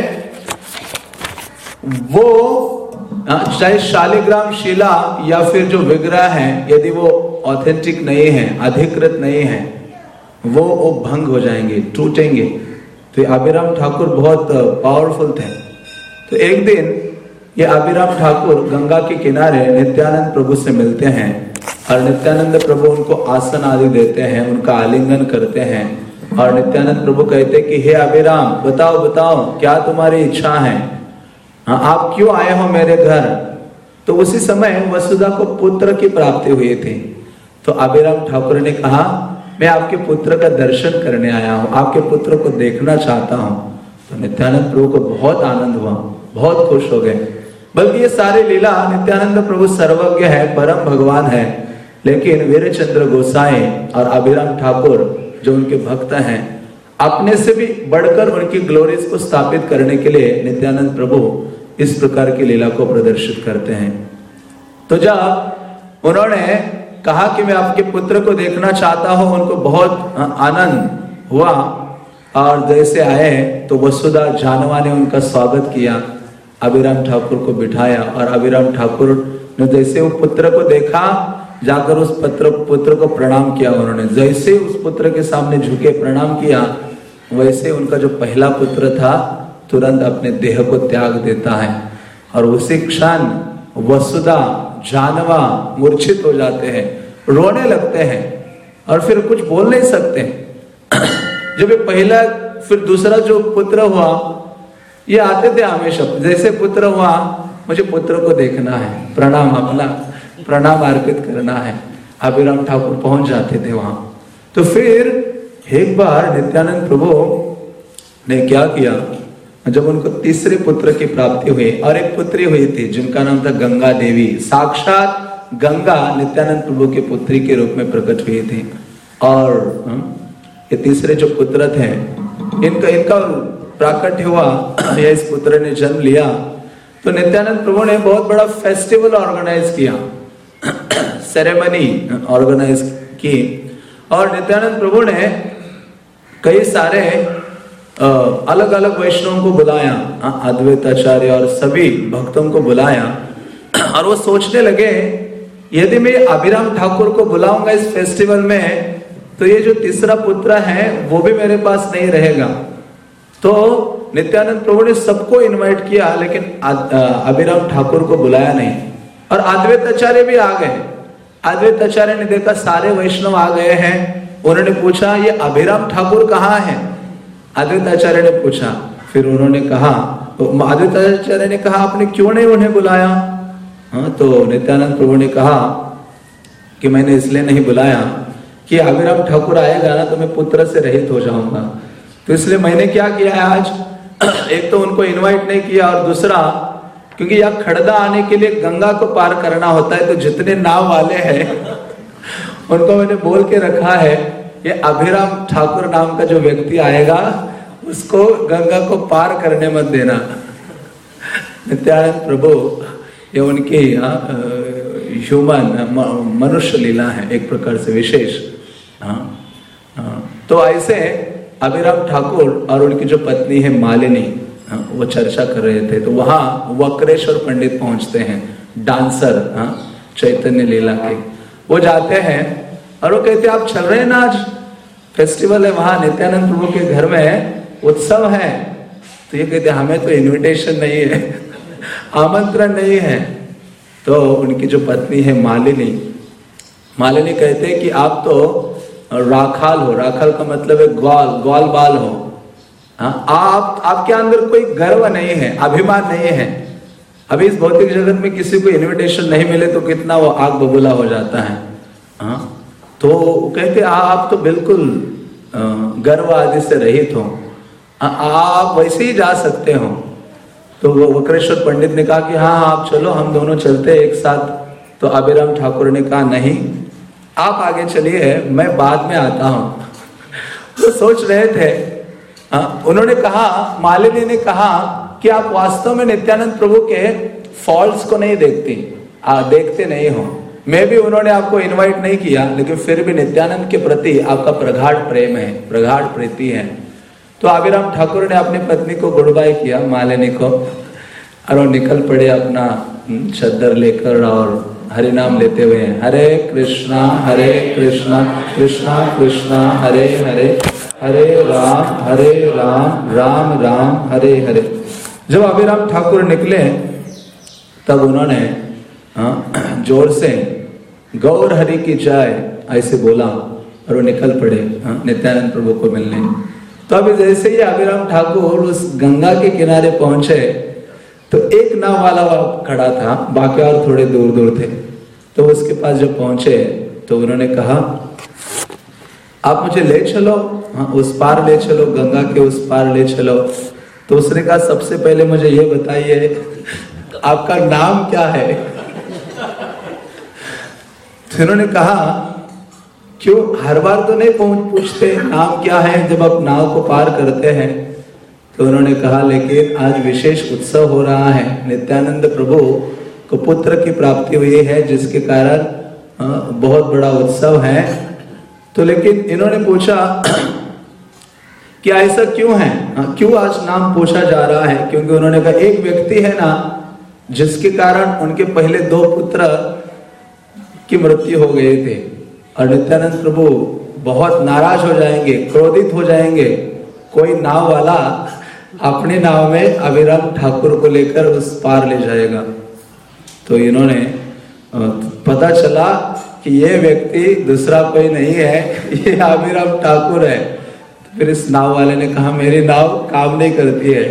वो चाहे शालिग्राम शिला या फिर जो विग्रह है, यदि वो ऑथेंटिक नहीं है, अधिकृत नहीं है, वो वो भंग हो जाएंगे, टूटेंगे। तो अभिराम ठाकुर बहुत पावरफुल थे। तो एक दिन ये अभिराम ठाकुर गंगा के किनारे नित्यानंद प्रभु से मिलते हैं और नित्यानंद प्रभु उनको आसन आदि देते हैं, उनका आलिंगन करते हैं। और नित्यानंद प्रभु कहते हैं कि हे अभिराम, बताओ बताओ क्या तुम्हारी इच्छा है, हाँ आप क्यों आए हो मेरे घर। तो उसी समय वसुधा को पुत्र की प्राप्ति हुई थी। तो अभिराम ठाकुर ने कहा मैं आपके पुत्र का दर्शन करने आया हूँ, आपके पुत्र को देखना चाहता हूँ। तो नित्यानंद प्रभु को बहुत आनंद हुआ, बहुत खुश हो गए। बल्कि ये सारी लीला नित्यानंद प्रभु सर्वज्ञ है, परम भगवान है, लेकिन वीरचंद्र गोसाई और अभिराम ठाकुर जो उनके भक्त हैं, अपने से भी बढ़कर उनकी ग्लोरीज को स्थापित करने के लिए नित्यानंद प्रभु इस प्रकार की लीला को प्रदर्शित करते हैं। तो जब उन्होंने कहा कि मैं आपके पुत्र को देखना चाहता हूं, उनको बहुत आनंद हुआ। और जैसे आए तो वसुधा जानवा ने उनका स्वागत किया, अभिराम ठाकुर को बिठाया। और अभिराम ठाकुर ने जैसे वो पुत्र को देखा, जाकर उस पुत्र पुत्र को प्रणाम किया उन्होंने। जैसे ही उस पुत्र के सामने झुके प्रणाम किया, वैसे उनका जो पहला पुत्र था तुरंत अपने देह को त्याग देता है और उसी क्षण वसुधा जानवा मूर्छित हो जाते हैं, रोने लगते हैं और फिर कुछ बोल नहीं सकते। जब ये पहला फिर दूसरा जो पुत्र हुआ, ये आते थे हमेशा, जैसे पुत्र हुआ मुझे पुत्र को देखना है, प्रणाम अपना प्रणाम अर्पित करना है, अभिराम ठाकुर पहुंच जाते थे वहां। तो फिर एक बार नित्यानंद प्रभु ने क्या किया, जब उनको तीसरे पुत्र की प्राप्ति हुई और एक पुत्री हुई थी जिनका नाम था गंगा देवी, साक्षात गंगा नित्यानंद प्रभु की पुत्री के रूप में प्रकट हुई थी। और ये तीसरे जो पुत्र थे इनका इनका प्राकट्य हुआ, या इस पुत्र ने जन्म लिया तो नित्यानंद प्रभु ने बहुत बड़ा फेस्टिवल ऑर्गेनाइज किया, सेरेमनी ऑर्गेनाइज की और नित्यानंद प्रभु ने कई सारे अलग अलग वैष्णवों को बुलाया, अद्वैत आचार्य और सभी भक्तों को बुलाया और वो सोचने लगे यदि मैं अभिराम ठाकुर को बुलाऊंगा इस फेस्टिवल में तो ये जो तीसरा पुत्र है वो भी मेरे पास नहीं रहेगा। तो नित्यानंद प्रभु ने सबको इनवाइट किया लेकिन अभिराम ठाकुर को बुलाया नहीं। और अद्वैत आचार्य भी आ गए। अद्वैत आचार्य ने देखा सारे वैष्णव आ गए हैं, उन्होंने पूछा ये अभिराम ठाकुर कहाँ है? अद्वैत आचार्य ने पूछा, फिर उन्होंने कहा, अद्वैत आचार्य ने कहा आपने क्यों नहीं उन्हें बुलाया? हाँ, तो नित्यानंद प्रभु ने कहा कि मैंने इसलिए नहीं बुलाया कि अभिराम ठाकुर आएगा ना तो मैं पुत्र से रहित हो जाऊंगा, तो इसलिए मैंने क्या किया है आज, एक तो उनको इनवाइट नहीं किया और दूसरा क्योंकि यहाँ खड़दा आने के लिए गंगा को पार करना होता है, तो जितने नाव वाले हैं उनको मैंने बोल के रखा है ये अभिराम ठाकुर नाम का जो व्यक्ति आएगा उसको गंगा को पार करने मत देना। नित्यानंद प्रभु ये उनकी ह्यूमन मनुष्य लीला है एक प्रकार से विशेष। हाँ, हाँ, तो ऐसे अभिराम ठाकुर और उनकी जो पत्नी है मालिनी, हाँ, वो चर्चा कर रहे थे। तो वहां वक्रेश्वर पंडित पहुंचते हैं, डांसर, हाँ, चैतन्य लीला के, वो जाते हैं और वो कहते हैं आप चल रहे हैं ना, आज फेस्टिवल है वहां नित्यानंद प्रभु के घर में उत्सव है। तो ये कहते हमें तो इनविटेशन नहीं है, आमंत्रण नहीं है। तो उनकी जो पत्नी है मालिनी, मालिनी कहते हैं कि आप तो राखाल हो, राखाल का मतलब है ग्वाल, ग्वाल बाल हो, हाँ, आप आपके अंदर कोई गर्व नहीं है, अभिमान नहीं है। अभी इस भौतिक जगत में किसी को इनविटेशन नहीं मिले तो कितना वो आग बबूला हो जाता है। हाँ, तो कहते आप तो बिल्कुल गर्व आदि से रहित हो, आप वैसे ही जा सकते हो। तो वो वक्रेश्वर पंडित ने कहा कि हाँ आप चलो, हम दोनों चलते हैं एक साथ। तो अभिराम ठाकुर ने कहा नहीं आप आगे चलिए, मैं बाद में आता हूँ। तो सोच रहे थे, हाँ, उन्होंने कहा, मालिनी ने कहा कि आप वास्तव में नित्यानंद प्रभु के फॉल्ट्स को नहीं देखती, आ, देखते नहीं हो। मैं भी उन्होंने आपको इनवाइट नहीं किया लेकिन फिर भी नित्यानंद के प्रति आपका प्रगाढ़ प्रेम है, प्रगाढ़ प्रीति है। तो अभिराम ठाकुर ने अपनी पत्नी को गुड बाय किया, मालिनी को, और वो निकल पड़े अपना चद्दर लेकर और हरि नाम लेते हुए, हरे कृष्णा हरे कृष्णा कृष्णा कृष्णा हरे हरे, हरे राम हरे राम राम राम हरे हरे। जब अभिराम ठाकुर निकले तब उन्होंने हाँ, जोर से गौर हरि की जय ऐसे बोला और वो निकल पड़े हाँ, नित्यानंद प्रभु को मिलने। तो अभी जैसे ही अभिराम ठाकुर उस गंगा के किनारे पहुंचे तो एक नाव वाला खड़ा था, बाकी और थोड़े दूर दूर थे। तो उसके पास जब पहुंचे तो उन्होंने कहा आप मुझे ले चलो, हाँ, उस पार ले चलो, गंगा के उस पार ले चलो। तो उसने कहा सबसे पहले मुझे ये बताइए आपका नाम क्या है? तो उन्होंने कहा क्यों, हर बार तो नहीं पूछते नाम क्या है जब आप नाव को पार करते हैं। तो उन्होंने कहा लेकिन आज विशेष उत्सव हो रहा है, नित्यानंद प्रभु को पुत्र की प्राप्ति हुई है जिसके कारण बहुत बड़ा उत्सव है। तो लेकिन इन्होंने पूछा कि ऐसा क्यों है, क्यों आज नाम पूछा जा रहा है? क्योंकि उन्होंने कहा एक व्यक्ति है ना जिसके कारण उनके पहले दो पुत्र की मृत्यु हो गई थी और नित्यानंद प्रभु बहुत नाराज हो जाएंगे, क्रोधित हो जाएंगे। कोई नाव वाला अपनी नाव में अभिराम ठाकुर को लेकर उस पार ले जाएगा। तो इन्होंने पता चला कि ये व्यक्ति दूसरा कोई नहीं है, ये अभिराम ठाकुर है। तो फिर इस नाव वाले ने कहा मेरी नाव काम नहीं करती है।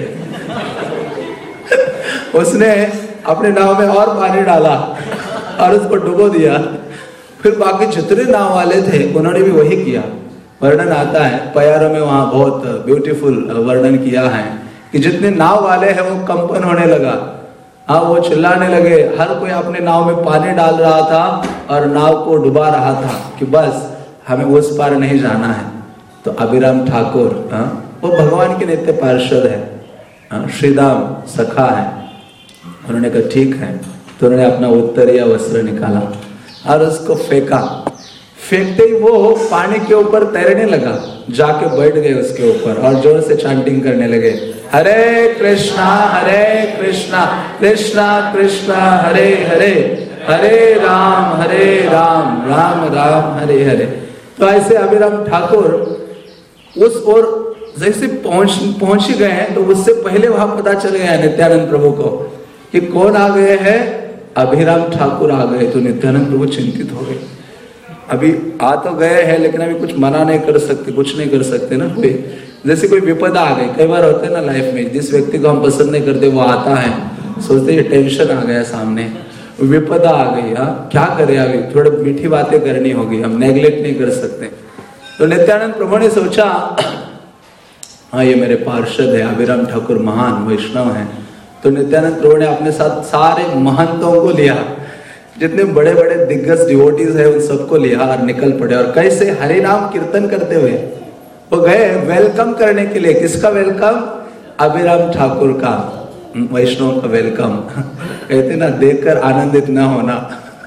उसने अपने नाव में और पानी डाला और उसको डुबो दिया। फिर बाकी जितने नाव वाले थे उन्होंने भी वही किया। वर्णन आता है प्यारों में, वहां बहुत ब्यूटीफुल वर्णन किया है कि जितने नाव वाले हैं वो कंपन होने लगा। हाँ, वो चिल्लाने लगे, हर कोई अपने नाव में पानी डाल रहा था और नाव को डुबा रहा था कि बस हमें उस पार नहीं जाना है। तो अभिराम ठाकुर, हाँ, वो भगवान के नित्य पार्षद है, हाँ, श्रीदाम सखा है। उन्होंने कहा ठीक है। तो उन्होंने अपना उत्तरीय वस्त्र निकाला और उसको फेंका। फेंकते ही वो पानी के ऊपर तैरने लगा, जाके बैठ गए उसके ऊपर और जोर से चैंटिंग करने लगे, हरे कृष्णा हरे कृष्णा कृष्णा कृष्णा हरे हरे, हरे राम हरे राम राम राम हरे हरे। तो ऐसे अभिराम ठाकुर उस ओर जैसे पहुंच पहुंच ही गए हैं, तो उससे पहले वहां पता चल गया नित्यानंद प्रभु को कि कौन आ गए हैं, अभिराम ठाकुर आ गए। तो नित्यानंद प्रभु चिंतित हो गए। अभी आ तो गए हैं लेकिन अभी कुछ मना नहीं कर सकते, कुछ नहीं कर सकते ना। कोई जैसे कोई विपदा आ गई, कई बार होता है ना लाइफ में, जिस व्यक्ति को हम पसंद नहीं करते वो आता है, सोचते ये टेंशन आ गया सामने, विपदा आ गई, हाँ क्या करें, अभी थोड़ी मीठी बातें करनी होगी, हम नेग्लेक्ट नहीं कर सकते। तो नित्यानंद प्रभु ने सोचा हाँ ये मेरे पार्षद है, अभिराम ठाकुर महान वैष्णव है। तो नित्यानंद प्रभु ने अपने साथ सारे महंतों को लिया, जितने बड़े बड़े दिग्गज डिवोटीज है उन सबको लिया और निकल पड़े। और कैसे हरि नाम कीर्तन करते हुए वो गए वेलकम करने के लिए। किसका वेलकम? अभिराम ठाकुर का, वैष्णव का वेलकम। कहते ना देखकर आनंदित न होना,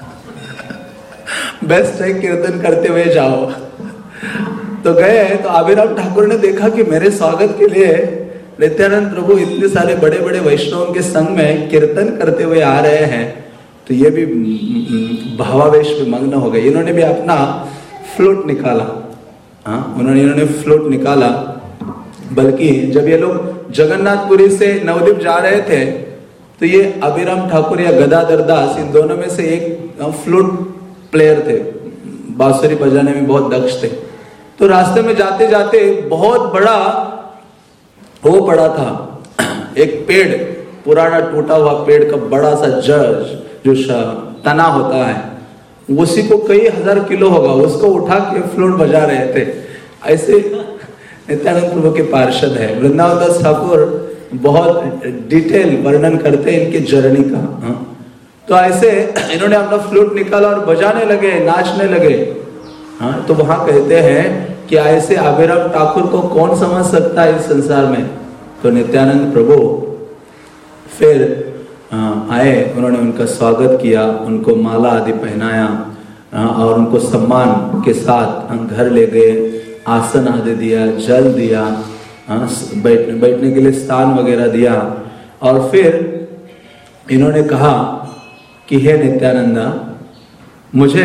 बेस्ट है कीर्तन करते हुए जाओ। तो गए तो अभिराम ठाकुर ने देखा कि मेरे स्वागत के लिए नित्यानंद प्रभु इतने सारे बड़े बड़े वैष्णवों के संग में कीर्तन करते हुए आ रहे हैं, तो ये भी भावावेश में मग्न हो गए। इन्होंने भी अपना फ्लूट निकाला, हाँ उन्होंने इन्होंने फ्लूट निकाला। बल्कि जब ये लोग जगन्नाथपुरी से नवद्वीप जा रहे थे तो ये अभिराम ठाकुर या गदाधर दास, इन दोनों में से एक फ्लूट प्लेयर थे, बांसुरी बजाने में बहुत दक्ष थे। तो रास्ते में जाते जाते बहुत बड़ा वो पड़ा था, एक पेड़, पुराना टूटा हुआ पेड़ का बड़ा सा जड़ जो तना होता है, उसी को कई हजार किलो होगा, उसको उठा के फ्लूट बजा रहे थे। ऐसे नित्यानंद प्रभु के पार्षद है। वृंदावन दास ठाकुर बहुत डिटेल वर्णन करते हैं इनके जर्नी का। हाँ? तो ऐसे इन्होंने अपना फ्लूट निकाला और बजाने लगे, नाचने लगे। हाँ, तो वहां कहते हैं कि ऐसे अभिराम ठाकुर को कौन समझ सकता है इस संसार में। तो नित्यानंद प्रभु फिर आए, उन्होंने उनका स्वागत किया, उनको माला आदि पहनाया और उनको सम्मान के साथ घर ले गए, आसन आदि दिया, जल दिया, बैठने बैठने के लिए स्थान वगैरह दिया। और फिर इन्होंने कहा कि हे नित्यानंदा, मुझे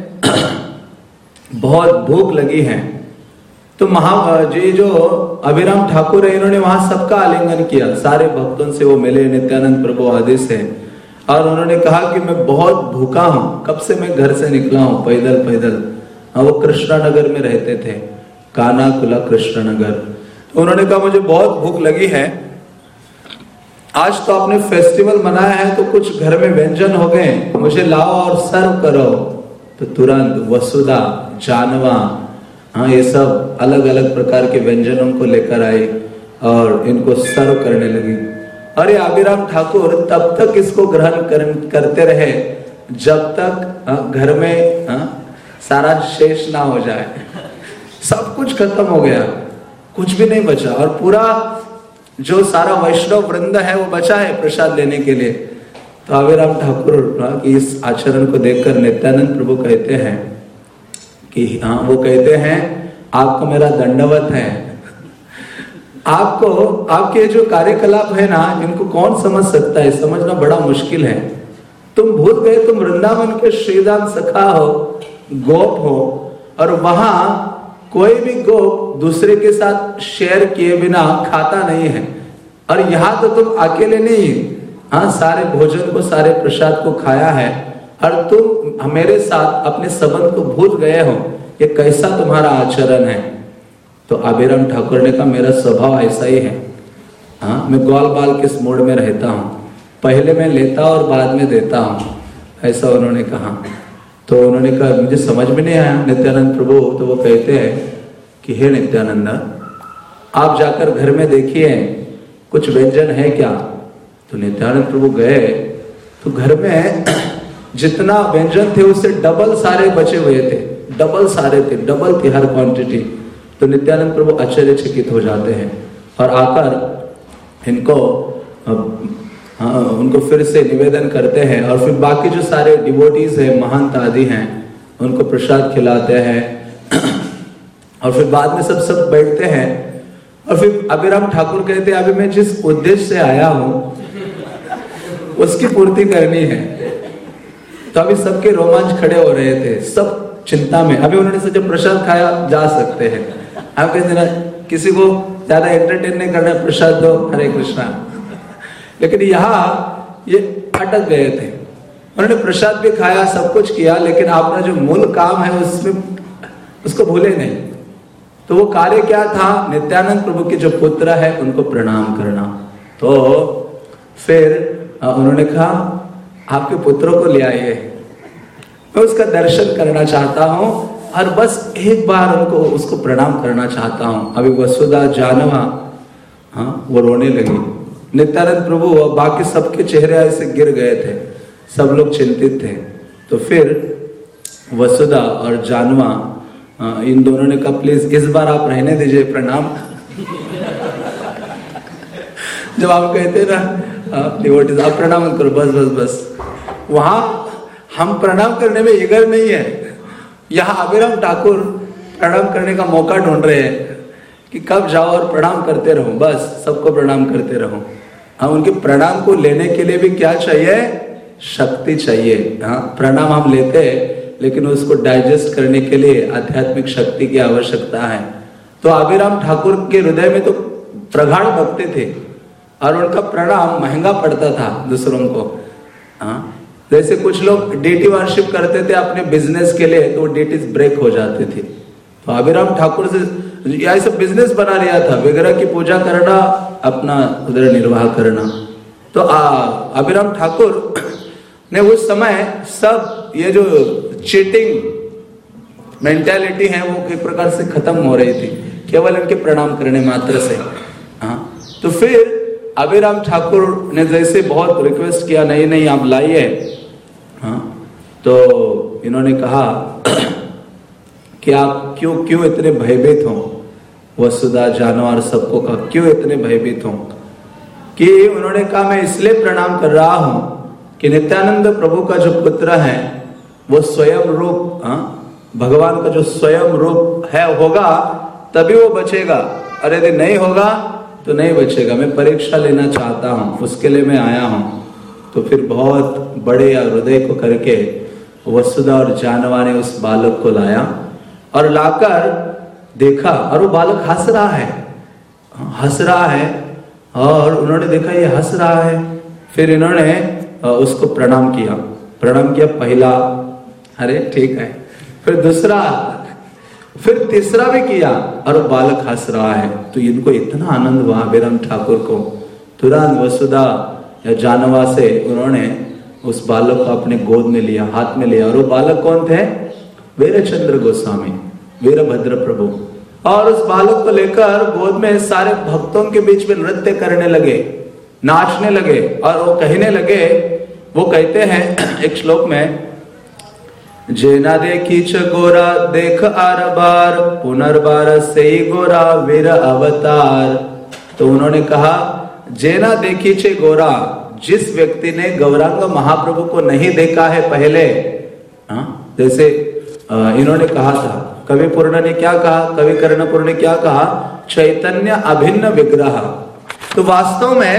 बहुत भूख लगी है। तो महा जी जो अभिराम ठाकुर है, इन्होंने वहां सबका आलिंगन किया, सारे भक्तों से वो मिले, नित्यानंद प्रभु आदि से, और उन्होंने कहा कि मैं बहुत भूखा हूँ, कब से मैं घर से निकला हूँ पैदल पैदल। और वो कृष्णा नगर में रहते थे, कानाकुला कृष्ण नगर। तो उन्होंने कहा मुझे बहुत भूख लगी है, आज तो आपने फेस्टिवल मनाया है तो कुछ घर में व्यंजन हो गए, मुझे लाओ और सर्व करो। तो तुरंत वसुधा, जानवा, हाँ ये सब अलग अलग प्रकार के व्यंजनों को लेकर आई और इनको सर्व करने लगी। और ये अभिराम ठाकुर तब तक इसको ग्रहण कर, करते रहे जब तक आ, घर में आ, सारा शेष ना हो जाए। सब कुछ खत्म हो गया, कुछ भी नहीं बचा, और पूरा जो सारा वैष्णव वृंद है वो बचा है प्रसाद लेने के लिए। तो अभिराम ठाकुर की इस आचरण को देखकर नित्यानंद प्रभु कहते हैं कि हाँ, वो कहते हैं आपको मेरा दंडवत है। आपको आपके जो कार्यकलाप है ना, इनको कौन समझ सकता है, समझना बड़ा मुश्किल है। तुम भूल गए तुम वृंदावन के श्रीधाम सखा हो, गोप हो, और वहां कोई भी गोप दूसरे के साथ शेयर किए बिना खाता नहीं है। और यहाँ तो तुम अकेले नहीं, हाँ, सारे भोजन को, सारे प्रसाद को खाया है, और तुम मेरे साथ अपने संबंध को भूल गए हो। ये कैसा तुम्हारा आचरण है? तो आबेराम ठाकुर ने कहा मेरा स्वभाव ऐसा ही है, हाँ, मैं ग्वाल बाल किस मूड में रहता हूँ, पहले मैं लेता और बाद में देता हूँ, ऐसा उन्होंने कहा। तो उन्होंने कहा मुझे समझ में नहीं आया नित्यानंद प्रभु। तो वो कहते हैं कि हे नित्यानंद, आप जाकर घर में देखिए कुछ व्यंजन है क्या। तो नित्यानंद प्रभु गए तो घर में जितना व्यंजन थे उससे डबल सारे बचे हुए थे, डबल सारे थे, डबल थी हर क्वांटिटी। तो नित्यानंद प्रभु आश्चर्यचकित हो जाते हैं और आकर इनको हाँ, उनको फिर से निवेदन करते हैं, और फिर बाकी जो सारे डिवोटीज हैं, महंत आदि हैं, उनको प्रसाद खिलाते हैं। और फिर बाद में सब सब बैठते हैं, और फिर आबेराम ठाकुर कहते हैं अभी मैं जिस उद्देश्य से आया हूं उसकी पूर्ति करनी है। तो अभी सबके रोमांच खड़े हो रहे थे, सब चिंता में। अभी उन्होंने सोचा प्रसाद खाया जा सकते हैं, आप कहते ना किसी को ज्यादा एंटरटेन नहीं करना, प्रसाद दो, हरे कृष्णा। लेकिन यहाँ ये अटक गए थे, उन्होंने प्रसाद भी खाया, सब कुछ किया, लेकिन अपना जो मूल काम है उसमें उसको भूले नहीं। तो वो कार्य क्या था? नित्यानंद प्रभु के जो पुत्र है उनको प्रणाम करना। तो फिर उन्होंने कहा आपके पुत्रों को ले आइए, मैं उसका दर्शन करना चाहता हूँ और बस एक बार उनको उसको प्रणाम करना चाहता हूँ। अभी वसुधा जानवा, हाँ, वो रोने लगी। नित्यानंद प्रभु और बाकी सबके चेहरे ऐसे गिर गए थे, सब लोग चिंतित थे। तो फिर वसुधा और जानवा, इन दोनों ने कहा प्लीज इस बार आप रहने दीजिए प्रणाम। जब आप कहते ना डिवोटीज आप प्रणाम मत करो, बस बस बस, वहां हम प्रणाम करने में इगर नहीं है। यहाँ आबेराम ठाकुर प्रणाम करने का मौका ढूंढ रहे हैं कि कब जाओ और प्रणाम करते रहो, बस सबको प्रणाम करते रहो। हम उनके प्रणाम को लेने के लिए भी क्या चाहिए? शक्ति चाहिए। हाँ, प्रणाम हम लेते हैं लेकिन उसको डाइजेस्ट करने के लिए आध्यात्मिक शक्ति की आवश्यकता है। तो आबेराम ठाकुर के हृदय में तो प्रगाढ़ भक्ति थे और उनका प्रणाम महंगा पड़ता था दूसरों को। हाँ, जैसे कुछ लोग डेटी वर्शिप करते थे अपने बिजनेस के लिए, तो डेटीज ब्रेक हो जाते थे। तो आबेराम ठाकुर से ऐसा बिजनेस बना लिया था, विग्रह की पूजा करना, अपना उधर निर्वाह करना। तो आबेराम ठाकुर ने उस समय सब ये जो चीटिंग मेंटालिटी है वो एक प्रकार से खत्म हो रही थी, केवल इनके प्रणाम करने मात्र से। हाँ, तो फिर आबेराम ठाकुर ने जैसे बहुत रिक्वेस्ट किया, नहीं नहीं आप लाइए। हाँ, तो इन्होंने कहा कि आप क्यों क्यों इतने भयभीत हो? वसुधा जानवर सबको कहा क्यों इतने भयभीत हो? कि उन्होंने कहा मैं इसलिए प्रणाम कर रहा हूं कि नित्यानंद प्रभु का जो पुत्र है वो स्वयं रूप, हाँ, भगवान का जो स्वयं रूप है होगा तभी वो बचेगा, और यदि नहीं होगा तो नहीं बचेगा। मैं परीक्षा लेना चाहता हूं, उसके लिए मैं आया हूं। तो फिर बहुत बड़े हृदय को करके वसुधा और जानवा ने उस बालक को लाया और लाकर देखा, और वो बालक हंस रहा है, हंस रहा है, और उन्होंने देखा ये हंस रहा है। फिर इन्होंने उसको प्रणाम किया, प्रणाम किया पहला, अरे ठीक है, फिर दूसरा, फिर तीसरा भी किया, और वो बालक हंस रहा है। तो इनको इतना आनंद हुआ आबेराम ठाकुर को, तुरंत वसुधा या जानवा से उन्होंने उस बालक को अपने गोद में लिया, हाथ में लिया। और वो बालक कौन थे? वीरचंद्र गोस्वामी, वीरभद्र प्रभु। और उस बालक को लेकर गोद में सारे भक्तों के बीच में नृत्य करने लगे, नाचने लगे, और वो कहने लगे, वो कहते हैं एक श्लोक में, जेना देखी छ गोरा देख आर बार, पुनर्बार से गोरा वीर अवतार। तो उन्होंने कहा जेना देखी छे गोरा, जिस व्यक्ति ने गौरांग महाप्रभु को नहीं देखा है पहले, हाँ, जैसे इन्होंने कहा था, कवि पूर्ण ने क्या कहा, कवि कर्णपुर ने क्या कहा, चैतन्य अभिन्न विग्रह। तो वास्तव में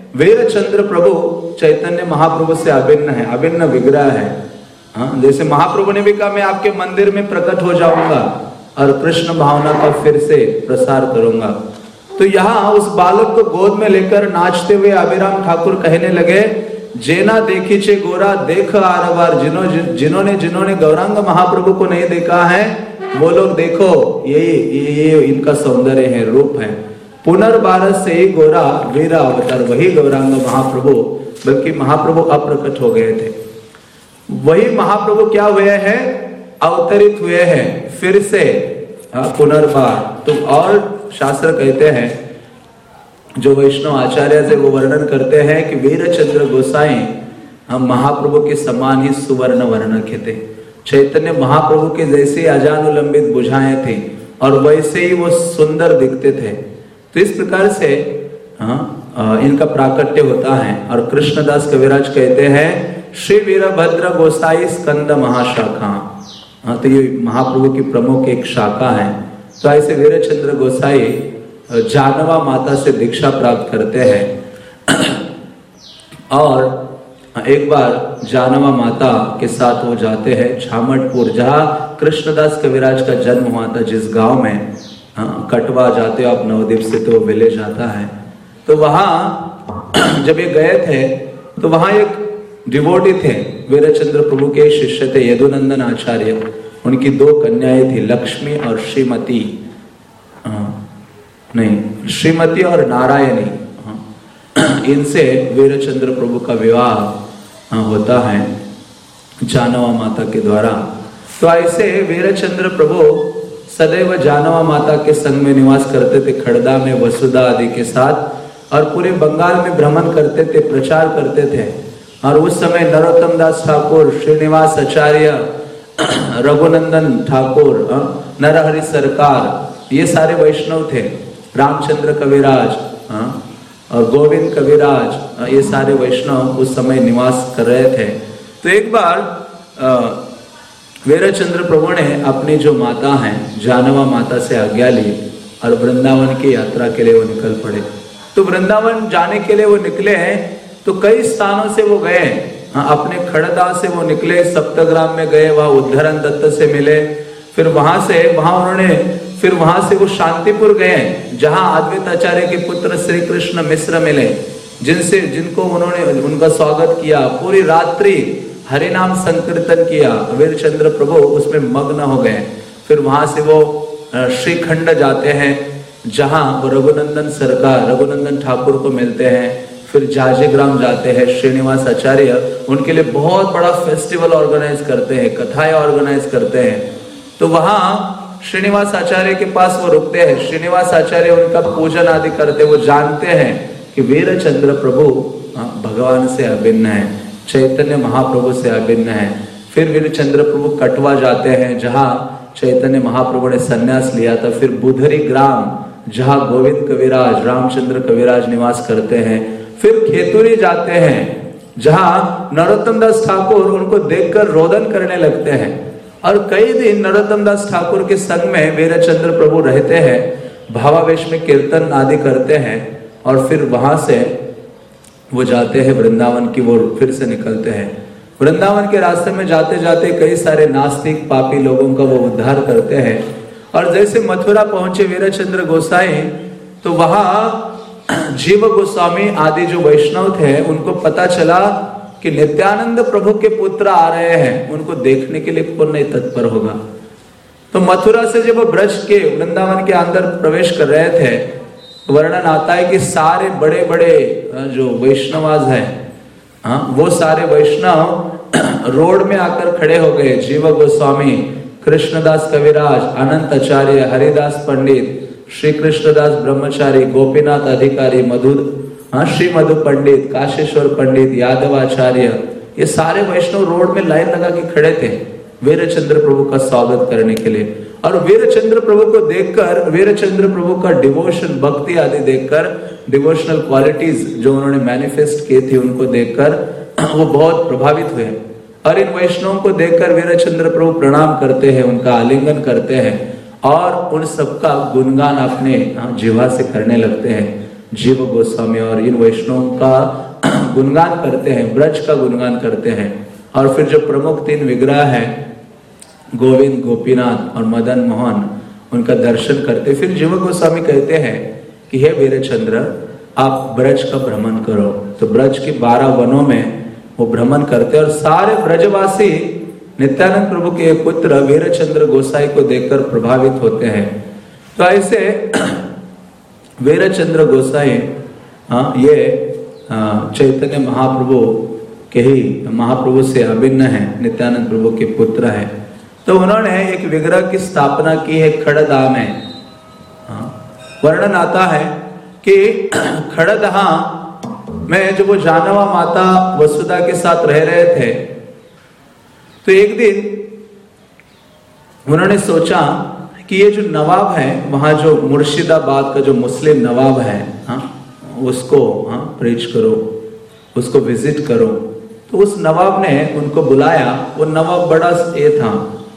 वीरचंद्र प्रभु चैतन्य महाप्रभु से अभिन्न है, अभिन्न विग्रह है। हाँ, जैसे महाप्रभु ने भी कहा मैं आपके मंदिर में प्रकट हो जाऊंगा और कृष्ण भावना का फिर से प्रसार करूंगा। तो यहाँ उस बालक को गोद में लेकर नाचते हुए अभिराम ठाकुर कहने लगे, जेना देखीचे गोरा देख आरबार, जिन्हों जिन्होंने जिन्होंने गौरांग महाप्रभु को नहीं देखा है वो लोग देखो, ये ये, ये इनका सौंदर्य है, रूप है। पुनर्बार से ही गोरा वीरा अवतार, वही गौरांग महाप्रभु, बल्कि महाप्रभु अप्रकट हो गए थे। वही महाप्रभु क्या हुए हैं, अवतरित हुए हैं फिर से पुनर्बार। तो और शास्त्र कहते हैं, जो वैष्णव आचार्य से वो वर्णन करते हैं कि वीरचंद्र गोसाई हम महाप्रभु के समान ही सुवर्ण वर्ण थे। चैतन्य महाप्रभु के जैसे अजानुलंबित भुजाएं थी और वैसे ही वो सुंदर दिखते थे। तो इस प्रकार से हाँ इनका प्राकट्य होता है। और कृष्णदास कविराज कहते हैं, श्री वीरभद्र गोसाई स्कंद महाशाखा। हाँ, तो ये महाप्रभु की प्रमुख एक शाखा है। तो ऐसे वीरचंद्र गोसाई जानवा माता से दीक्षा प्राप्त करते हैं और एक बार जानवा माता के साथ वो जाते हैं झामटपुर, जहाँ कृष्णदास कविराज का जन्म हुआ था, जिस गांव में कटवा जाते हो आप नवद्वीप से तो विलेज आता है। तो वहां जब ये गए थे तो वहां एक डिवोटी थे, वीरचंद्र प्रभु के शिष्य थे यदुनंदन आचार्य। उनकी दो कन्याएं थी, लक्ष्मी और श्रीमती, नहीं श्रीमती और नारायणी। इनसे वीरचंद्र प्रभु का विवाह होता है जानवा माता के द्वारा। तो ऐसे वीरचंद्र प्रभु सदैव जानवा माता के संग में निवास करते थे, खड़दा में वसुधा आदि के साथ, और पूरे बंगाल में भ्रमण करते थे, प्रचार करते थे। और उस समय नरोत्तम दास ठाकुर, श्रीनिवास आचार्य, रघुनंदन ठाकुर, नरहरि सरकार, ये सारे वैष्णव थे। रामचंद्र कविराज और गोविंद कविराज, ये सारे वैष्णव उस समय निवास कर रहे थे। तो एक बार वीरचंद्र प्रभु ने अपनी जो माता है जानवा माता से आज्ञा ली और वृंदावन की यात्रा के लिए वो निकल पड़े। तो वृंदावन जाने के लिए वो निकले हैं, तो कई स्थानों से वो गए। अपने खड़दा से वो निकले, सप्तग्राम में गए, वहां उद्धरण दत्त से मिले। फिर वहां से वहां उन्होंने फिर वहां से वो शांतिपुर गए, जहां अद्वैत आचार्य के पुत्र श्री कृष्ण मिश्र मिले, जिनसे जिनको उन्होंने उनका स्वागत किया। पूरी रात्रि हरि नाम संकीर्तन किया। वीरचंद्र प्रभु उसमें मग्न हो गए। फिर वहां से वो श्रीखंड जाते हैं, जहां वो रघुनंदन सरकार, रघुनंदन ठाकुर को मिलते हैं। फिर जाजीग्राम जाते हैं, श्रीनिवास आचार्य उनके लिए बहुत बड़ा फेस्टिवल ऑर्गेनाइज करते हैं, कथाएं ऑर्गेनाइज करते हैं। तो वहां श्रीनिवास आचार्य के पास वो रुकते हैं। श्रीनिवास आचार्य उनका पूजन आदि करते, वो जानते हैं कि वीरचंद्र प्रभु भगवान से अभिन्न है, चैतन्य महाप्रभु से अभिन्न है। फिर वीरचंद्र प्रभु कटवा जाते हैं, जहां चैतन्य महाप्रभु ने संन्यास लिया था। फिर बुधरी ग्राम, जहां गोविंद कविराज, रामचंद्र कविराज निवास करते हैं। फिर खेतुरी जाते हैं, जहां नरोत्तम दास ठाकुर उनको देखकर रोदन करने लगते हैं। और कई दिन नरोत्तम दास ठाकुर के संग में वीरचंद्र प्रभु रहते हैं, भावावेश में कीर्तन आदि करते हैं। और फिर वहां से वो जाते हैं वृंदावन की, वो फिर से निकलते हैं। वृंदावन के रास्ते में जाते जाते कई सारे नास्तिक पापी लोगों का वो उद्धार करते हैं। और जैसे मथुरा पहुंचे वीरचंद्र गोसाई, तो वहां जीव गोस्वामी आदि जो वैष्णव थे, उनको पता चला कि नित्यानंद प्रभु के पुत्र आ रहे हैं, उनको देखने के लिए कौन नहीं तत्पर होगा। तो मथुरा से जब वो ब्रज के वृंदावन के अंदर प्रवेश कर रहे थे, वर्णन आता है कि सारे बड़े बड़े जो वैष्णवाज हैं, हाँ, वो सारे वैष्णव रोड में आकर खड़े हो गए। जीव गोस्वामी, कृष्णदास कविराज, अनंत आचार्य, हरिदास पंडित, श्री कृष्णदास ब्रह्मचारी, गोपीनाथ अधिकारी, मधु हाँ श्री मधु पंडित, काशेश्वर पंडित, यादवाचार्य, ये सारे वैष्णव रोड में लाइन लगा के खड़े थे वीरचंद्र प्रभु का स्वागत करने के लिए। और वीरचंद्र प्रभु को देखकर, वीरचंद्र प्रभु का डिवोशन, भक्ति आदि देखकर, डिवोशनल क्वालिटीज जो उन्होंने मैनिफेस्ट की थी, उनको देखकर वो बहुत प्रभावित हुए। और इन वैष्णवों को देखकर वीरचंद्र प्रभु प्रणाम करते हैं, उनका आलिंगन करते हैं और उन सबका गुणगान अपने जिह्वा से करने लगते हैं। जीव गोस्वामी और इन वैष्णवों का गुणगान करते हैं, ब्रज का गुणगान करते हैं। और फिर जो प्रमुख तीन विग्रह हैं, गोविंद, गोपीनाथ और मदन मोहन, उनका दर्शन करते। फिर जीव गोस्वामी कहते हैं कि हे वीरचंद्र, आप ब्रज का भ्रमण करो। तो ब्रज के बारह वनों में वो भ्रमण करते और सारे ब्रजवासी नित्यानंद प्रभु के पुत्र वीरचंद्र गोसाई को देखकर प्रभावित होते हैं। तो ऐसे वीरचंद्र गोसाई हाँ, ये चैतन्य महाप्रभु के ही महाप्रभु से अभिन्न है, नित्यानंद प्रभु के पुत्र है। तो उन्होंने एक विग्रह की स्थापना की है खड़दहा में। वर्णन आता है कि खड़दहा में जब वो जानवा माता वसुधा के साथ रह रहे थे, तो एक दिन उन्होंने सोचा कि ये जो नवाब है, वहां जो मुर्शिदाबाद का जो मुस्लिम नवाब है, हाँ, उसको हाँ प्रीच करो, उसको विजिट करो। तो उस नवाब ने उनको बुलाया। वो नवाब बड़ा ये था,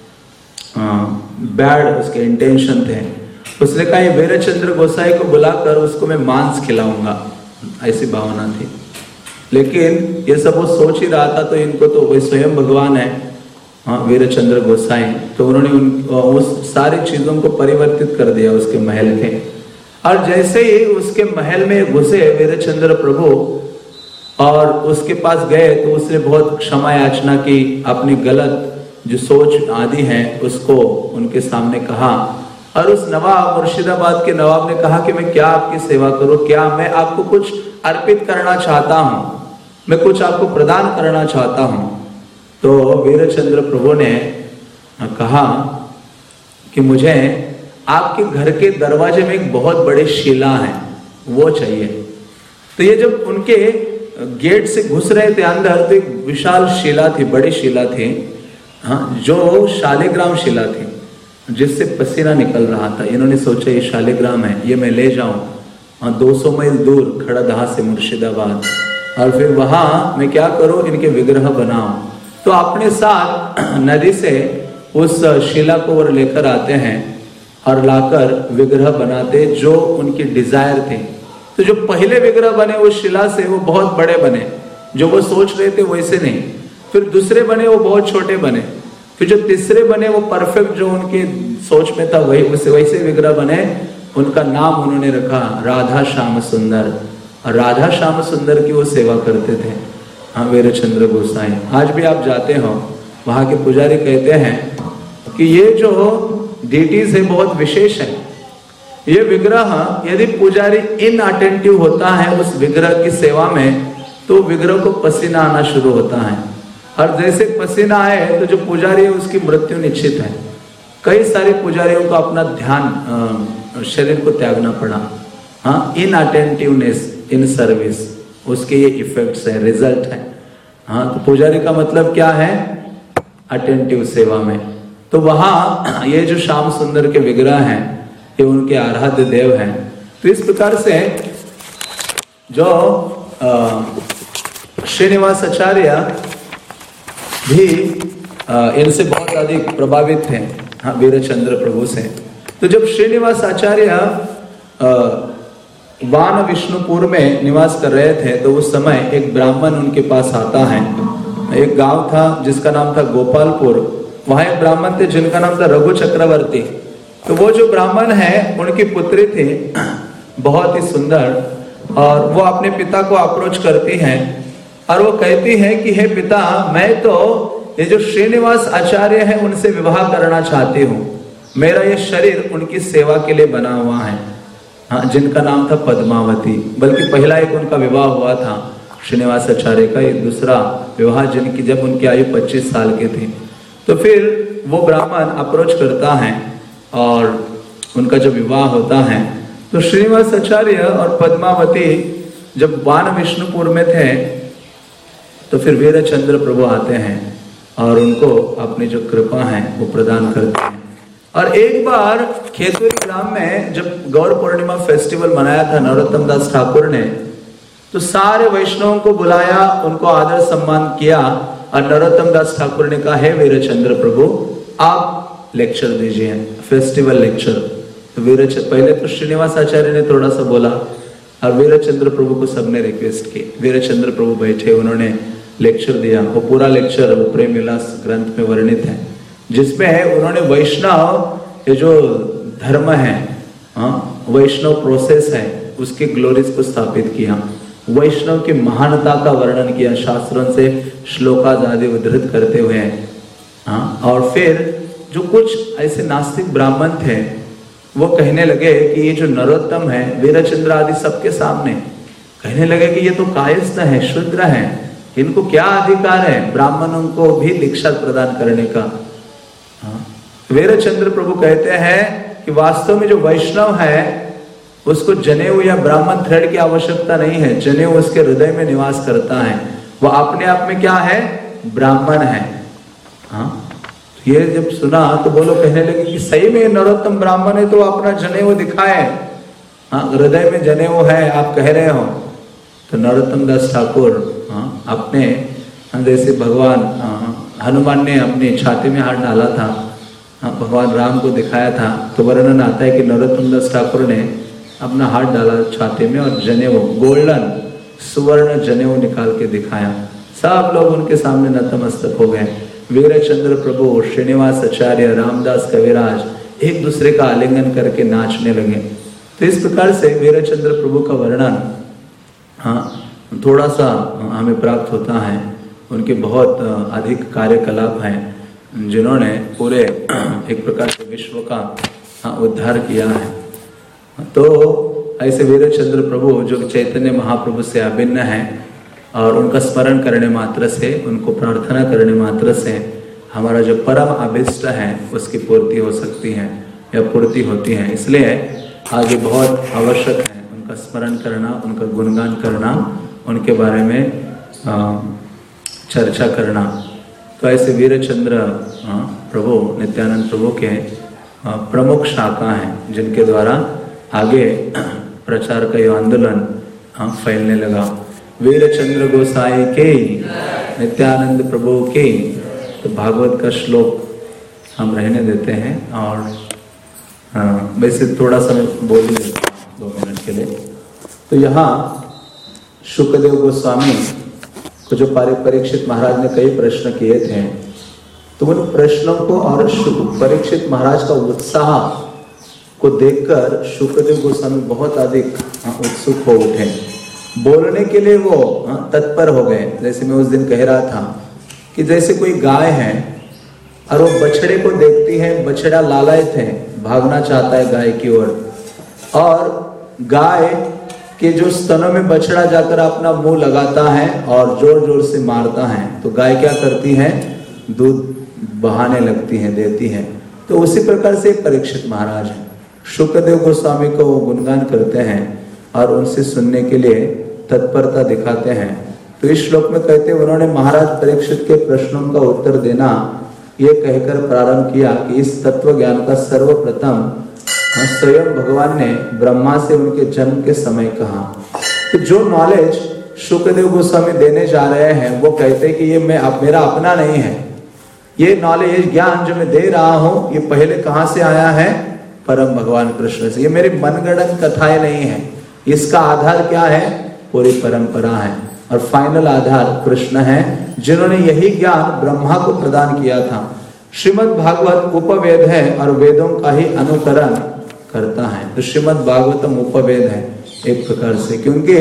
बैड उसके इंटेंशन थे। उसने कहा ये वीरचंद्र गोसाई को बुलाकर उसको मैं मांस खिलाऊंगा, ऐसी भावना थी। लेकिन ये सब वो सोच ही रहा था, तो इनको तो वही स्वयं भगवान है, हाँ, वीरचंद्र गोसाई। तो उन्होंने उन उस सारी चीजों को परिवर्तित कर दिया उसके महल के। और जैसे ही उसके महल में घुसे वीरचंद्र प्रभु और उसके पास गए, तो उसने बहुत क्षमा याचना की, अपनी गलत जो सोच आदि है उसको उनके सामने कहा। और उस नवाब, मुर्शिदाबाद के नवाब ने कहा कि मैं क्या आपकी सेवा करूं, क्या मैं आपको कुछ अर्पित करना चाहता हूं, मैं कुछ आपको प्रदान करना चाहता हूं। तो वीरचंद्र प्रभु ने कहा कि मुझे आपके घर के दरवाजे में एक बहुत बड़ी शिला है, वो चाहिए। तो ये जब उनके गेट से घुस रहे थे अंदर, तो एक विशाल शिला थी, बड़ी शिला थी, हाँ, जो शालिग्राम शिला थी, जिससे पसीना निकल रहा था। इन्होंने सोचा ये शालिग्राम है, ये मैं ले जाऊं दो सौ मील दूर खड़दहा से मुर्शिदाबाद, और फिर वहां मैं क्या करूं, इनके विग्रह बनाऊं। तो अपने साथ नदी से उस शिला को वो लेकर आते हैं और लाकर विग्रह बनाते जो उनकी डिजायर थी। तो जो पहले विग्रह बने उस शिला से, वो बहुत बड़े बने, जो वो सोच रहे थे वैसे नहीं। फिर दूसरे बने, वो बहुत छोटे बने। फिर जो तीसरे बने, वो परफेक्ट जो उनकी सोच में था वही वैसे वैसे विग्रह बने। उनका नाम उन्होंने रखा राधा श्याम सुंदर, और राधा श्याम सुंदर की वो सेवा करते थे, हाँ, वीरचंद्र गोसाई। आज भी आप जाते हो, वहां के पुजारी कहते हैं कि ये जो डीटीज है बहुत विशेष है। ये विग्रह यदि पुजारी इनअटेंटिव होता है उस विग्रह की सेवा में, तो विग्रह को पसीना आना शुरू होता है, और जैसे पसीना आए तो जो पुजारी है उसकी मृत्यु निश्चित है। कई सारे पुजारियों को अपना ध्यान शरीर को त्यागना पड़ा, हाँ, इनअटेंटिवनेस इन सर्विस, उसके ये इफेक्ट्स है, रिजल्ट है। हाँ, तो पुजारी का मतलब क्या है, अटेंटिव सेवा में। तो वहां ये जो श्याम सुंदर के विग्रह हैं, ये उनके आराध्य देव हैं। तो इस प्रकार से जो श्रीनिवास आचार्य भी आ, इनसे बहुत अधिक प्रभावित थे, हाँ, वीरचंद्र प्रभु से। तो जब श्रीनिवास आचार्य वान विष्णुपुर में निवास कर रहे थे, तो उस समय एक ब्राह्मण उनके पास आता है। एक गांव था जिसका नाम था गोपालपुर। वहां एक ब्राह्मण थे जिनका नाम था रघु चक्रवर्ती। तो वो जो ब्राह्मण है, उनकी पुत्री थी बहुत ही सुंदर, और वो अपने पिता को अप्रोच करती है और वो कहती है कि हे पिता, मैं तो ये जो श्रीनिवास आचार्य है उनसे विवाह करना चाहती हूँ। मेरा ये शरीर उनकी सेवा के लिए बना हुआ है, हाँ, जिनका नाम था पद्मावती। बल्कि पहला एक उनका विवाह हुआ था श्रीनिवास आचार्य का, एक दूसरा विवाह जिनकी जब उनकी आयु पच्चीस साल की थी। तो फिर वो ब्राह्मण अप्रोच करता है और उनका जो विवाह होता है, तो श्रीनिवास आचार्य और पद्मावती जब वान विष्णुपुर में थे, तो फिर वीरचंद्र प्रभु आते हैं और उनको अपनी जो कृपा है वो प्रदान करते हैं। और एक बार खेतुरी ग्राम में जब गौर पूर्णिमा फेस्टिवल मनाया था नरोत्तम दास ठाकुर ने, तो सारे वैष्णवों को बुलाया, उनको आदर सम्मान किया, और नरोत्तम दास ठाकुर ने कहा, हे वीरचंद्र प्रभु, आप लेक्चर दीजिए, फेस्टिवल लेक्चर। तो वीरचंद्र, पहले तो श्रीनिवास आचार्य ने थोड़ा सा बोला, और वीरचंद्र प्रभु को सबने रिक्वेस्ट की। वीरचंद्र प्रभु बैठे, उन्होंने लेक्चर दिया। वो पूरा लेक्चर वो प्रेम विलास ग्रंथ में वर्णित है, जिसमें उन्होंने वैष्णव ये जो धर्म है, वैष्णव प्रोसेस है, उसके ग्लोरीज को स्थापित किया, वैष्णव की महानता का वर्णन किया शास्त्रों से श्लोकाद आदि उद्धृत करते हुए। हाँ, और फिर जो कुछ ऐसे नास्तिक ब्राह्मण थे वो कहने लगे कि ये जो नरोत्तम है, वीरचंद्र आदि सबके सामने कहने लगे कि ये तो कायस्थ है, शूद्र है, इनको क्या अधिकार है ब्राह्मणों को भी दीक्षा प्रदान करने का। हाँ, वीरचंद्र प्रभु कहते हैं कि वास्तव में जो वैष्णव है उसको जनेऊ या ब्राह्मण थ्रेड की आवश्यकता नहीं है, जनेऊ उसके हृदय में निवास करता है, वो अपने आप में क्या है, ब्राह्मण है। हाँ, ये जब सुना तो बोलो कहने लगे कि सही में नरोत्तम ब्राह्मण है तो अपना जनेऊ दिखाए। हाँ, हृदय में जनेऊ है आप कह रहे हो। तो नरोत्तम दास ठाकुर हाँ, अपने जैसे भगवान हनुमान ने अपनी छाती में हाथ डाला था, हाँ, भगवान राम को दिखाया था, तो वर्णन आता है कि नरोत्तम दास ठाकुर ने अपना हाथ डाला छाती में और जनेऊ, गोल्डन सुवर्ण जनेऊ निकाल के दिखाया। सब लोग उनके सामने नतमस्तक हो गए। वीरचंद्र प्रभु, श्रीनिवास आचार्य, रामदास कविराज एक दूसरे का आलिंगन करके नाचने लगे। तो इस प्रकार से वीरचंद्र प्रभु का वर्णन हाँ थोड़ा सा हमें प्राप्त होता है। उनके बहुत अधिक कार्यकलाप हैं जिन्होंने पूरे एक प्रकार से विश्व का हाँ, उद्धार किया है। तो ऐसे वीरचंद्र प्रभु जो चैतन्य महाप्रभु से अभिन्न है और उनका स्मरण करने मात्र से, उनको प्रार्थना करने मात्र से हमारा जो परम अभिष्ट है उसकी पूर्ति हो सकती है या पूर्ति होती है। इसलिए आगे बहुत आवश्यक है उनका स्मरण करना, उनका गुणगान करना, उनके बारे में आ, चर्चा करना। तो ऐसे वीरचंद्र प्रभु, नित्यानंद प्रभु के आ, प्रमुख शाखा हैं जिनके द्वारा आगे प्रचार का यह आंदोलन फैलने लगा। वीरचंद्र गोसाई के, नित्यानंद प्रभु के। तो भागवत का श्लोक हम रहने देते हैं और वैसे थोड़ा सा बोल ही लेता हूं दो मिनट के लिए। तो यहाँ शुकदेव गोस्वामी को जो परीक्षित महाराज ने कई प्रश्न किए थे, तो उन प्रश्नों को और परीक्षित महाराज का उत्साह को देखकर शुकदेव गोस्वामी बहुत अधिक उत्सुक हो उठे। बोलने के लिए वो तत्पर हो गए। जैसे मैं उस दिन कह रहा था कि जैसे कोई गाय है और वो बछड़े को देखती है, बछड़ा लालायित है, भागना चाहता है गाय की ओर, और गाय के जो स्तनों में बछड़ा जाकर अपना मुंह लगाता है और जोर जोर से मारता है, तो गाय क्या करती है, दूध बहाने लगती है, देती है। तो उसी प्रकार से परीक्षित महाराज है, शुकदेव गोस्वामी को वो गुणगान करते हैं और उनसे सुनने के लिए तत्परता दिखाते हैं। तो इस श्लोक में कहते हैं, उन्होंने महाराज परीक्षित के प्रश्नों का उत्तर देना ये कहकर प्रारंभ किया कि इस तत्व ज्ञान का सर्वप्रथम स्वयं भगवान ने ब्रह्मा से उनके जन्म के समय कहा। तो जो नॉलेज शुकदेव गोस्वामी देने जा रहे हैं वो कहते हैं कि ये मैं अब मेरा अपना नहीं है, ये नॉलेज ज्ञान जो मैं दे रहा हूं ये पहले कहां से आया है, परम भगवान कृष्ण से। ये मेरी मनगढ़ंत कथाएं नहीं है, इसका आधार क्या है, पूरी परंपरा है और फाइनल आधार कृष्ण है जिन्होंने यही ज्ञान ब्रह्मा को प्रदान किया था। श्रीमद् भागवत उपवेद है और वेदों का ही अनुकरण करता है। तो श्रीमद् भागवतम उपवेद है एक प्रकार से, क्योंकि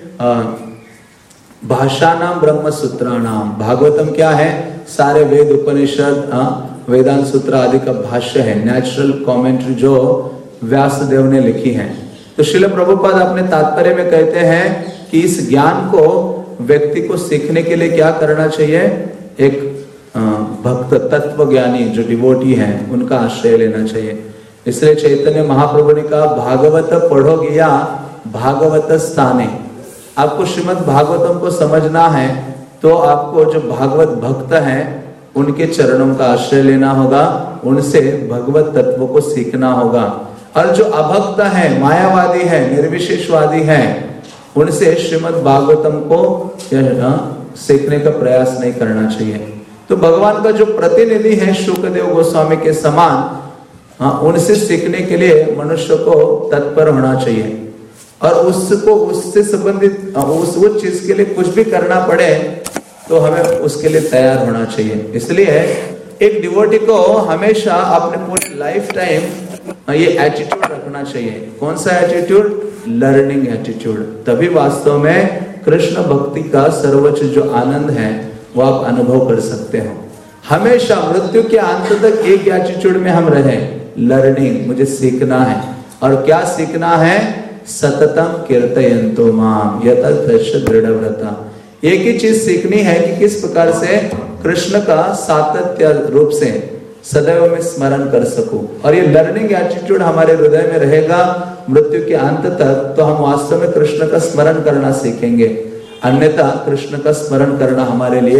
भाषा नाम ब्रह्म सूत्राणाम, भागवतम क्या है, सारे वेद उपनिषद वेदांत सूत्र आदि का भाष्य है, नेचुरल कमेंट्री जो व्यासदेव ने लिखी है। तो श्रील प्रभुपाद अपने तात्पर्य में कहते हैं कि इस ज्ञान को व्यक्ति को सीखने के लिए क्या करना चाहिए, एक भक्त तत्व ज्ञानी जो डिवोटी है उनका आश्रय लेना चाहिए। इसलिए चैतन्य महाप्रभु ने कहा, भागवत पढ़ो गया भागवत स्थाने। आपको श्रीमद् भागवतम को समझना है तो आपको जो भागवत भक्त हैं उनके चरणों का आश्रय लेना होगा, उनसे भगवत तत्व को सीखना होगा। और जो अभक्त है, मायावादी है, निर्विशेषवादी है, उनसे श्रीमद् भागवतम को सीखने का प्रयास नहीं करना चाहिए। तो भगवान का जो प्रतिनिधि है शुकदेव गोस्वामी के समान, हाँ, उनसे सीखने के लिए मनुष्य को तत्पर होना चाहिए। और उसको उससे संबंधित उस उस चीज के लिए कुछ भी करना पड़े तो हमें उसके लिए तैयार होना चाहिए। इसलिए एक डिवोटी को हमेशा अपने पूरे लाइफ टाइम ये एटीट्यूड रखना चाहिए। कौन सा एटीट्यूड? Learning attitude. तभी वास्तव में कृष्ण भक्ति का सर्वोच्च जो आनंद है वो आप अनुभव कर सकते हो। हमेशा मृत्यु के अंत तक एक एटीट्यूड में हम रहे, लर्निंग, मुझे सीखना है। और क्या सीखना है? सततम कीर्तयन्तो माम यतत दृढ़व्रता। एक ही चीज सीखनी है कि किस प्रकार से कृष्ण का सातत्य रूप से सदैव में स्मरण कर सकूं। और ये लर्निंग एटीट्यूड हमारे हृदय में रहेगा मृत्यु के अंत तक, तो हम वास्तव में कृष्ण का स्मरण करना सीखेंगे। अन्यथा कृष्ण का स्मरण करना हमारे लिए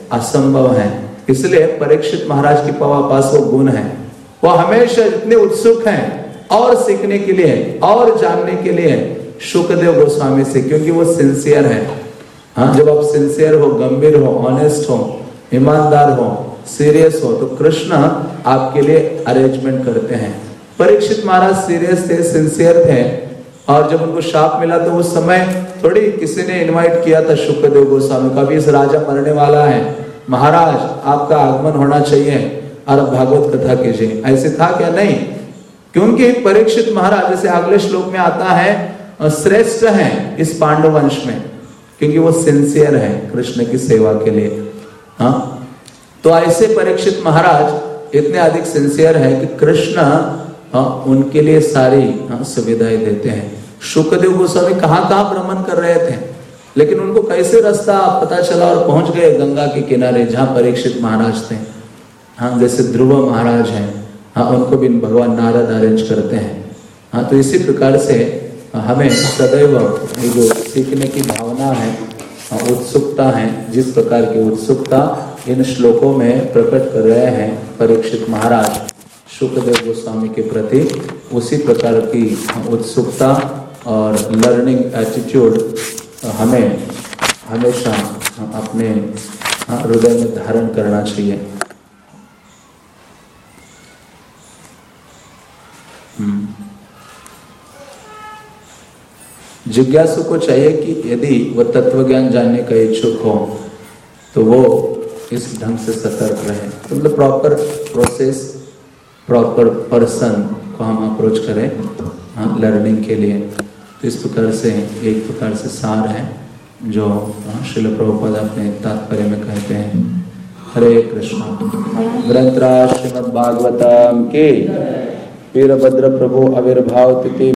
असंभव है। इसलिए परीक्षित महाराज के पास वो गुण है, वो हमेशा इतने उत्सुक हैं और सीखने के लिए और जानने के लिए शुकदेव गोस्वामी से, क्योंकि वो सिंसियर है। हाँ, जब आप सिंसियर हो, गंभीर हो, ऑनेस्ट हो, ईमानदार हो, सीरियस हो, तो कृष्ण आपके लिए अरेंजमेंट करते हैं। परीक्षित महाराज सीरियस थे, सिंसियर थे, और जब उनको शाप मिला तो उस समय थोड़ी किसी ने इनवाइट किया था शुकदेव गोस्वामी का, भी इस राजा मरने वाला है, महाराज आपका आगमन होना चाहिए और भागवत कथा कीजिए, ऐसे था क्या? नहीं, क्योंकि परीक्षित महाराज, जैसे अगले श्लोक में आता है, श्रेष्ठ है इस पांडव वंश में, क्योंकि वो सिंसियर है कृष्ण की सेवा के लिए। हाँ, तो ऐसे परीक्षित महाराज इतने अधिक सिंसियर है कि कृष्ण हाँ, उनके लिए सारी हाँ, सुविधाएं देते हैं। शुकदेव गोस्वामी कहाँ कहाँ भ्रमण कर रहे थे, लेकिन उनको कैसे रास्ता पता चला और पहुंच गए गंगा के किनारे जहाँ परीक्षित महाराज थे। हाँ, जैसे ध्रुव महाराज हैं, हाँ, उनको भी भगवान नारद अरेंज करते हैं। हाँ, तो इसी प्रकार से हमें सदैव ये जो सीखने की भावना है, उत्सुकता है, जिस प्रकार की उत्सुकता इन श्लोकों में प्रकट कर रहे हैं परीक्षित महाराज शुकदेव गोस्वामी के प्रति, उसी प्रकार की उत्सुकता और लर्निंग एटीट्यूड हमें हमेशा अपने हृदय में धारण करना चाहिए। जिज्ञासु को चाहिए कि यदि वह तत्व ज्ञान जानने का इच्छुक हो तो वो इस ढंग से सतर्क रहे। तो मतलब प्रॉपर प्रोसेस, प्रॉपर पर्सन को हम अप्रोच करें हाँ, लर्निंग के लिए। तो इस प्रकार से एक प्रकार से सार है जो श्रील प्रभुपाद अपने तात्पर्य में कहते हैं। हरे कृष्ण। ग्रंथराज श्रीमद् भागवतम के वीरभद्र प्रभु आविर्भाव तिथि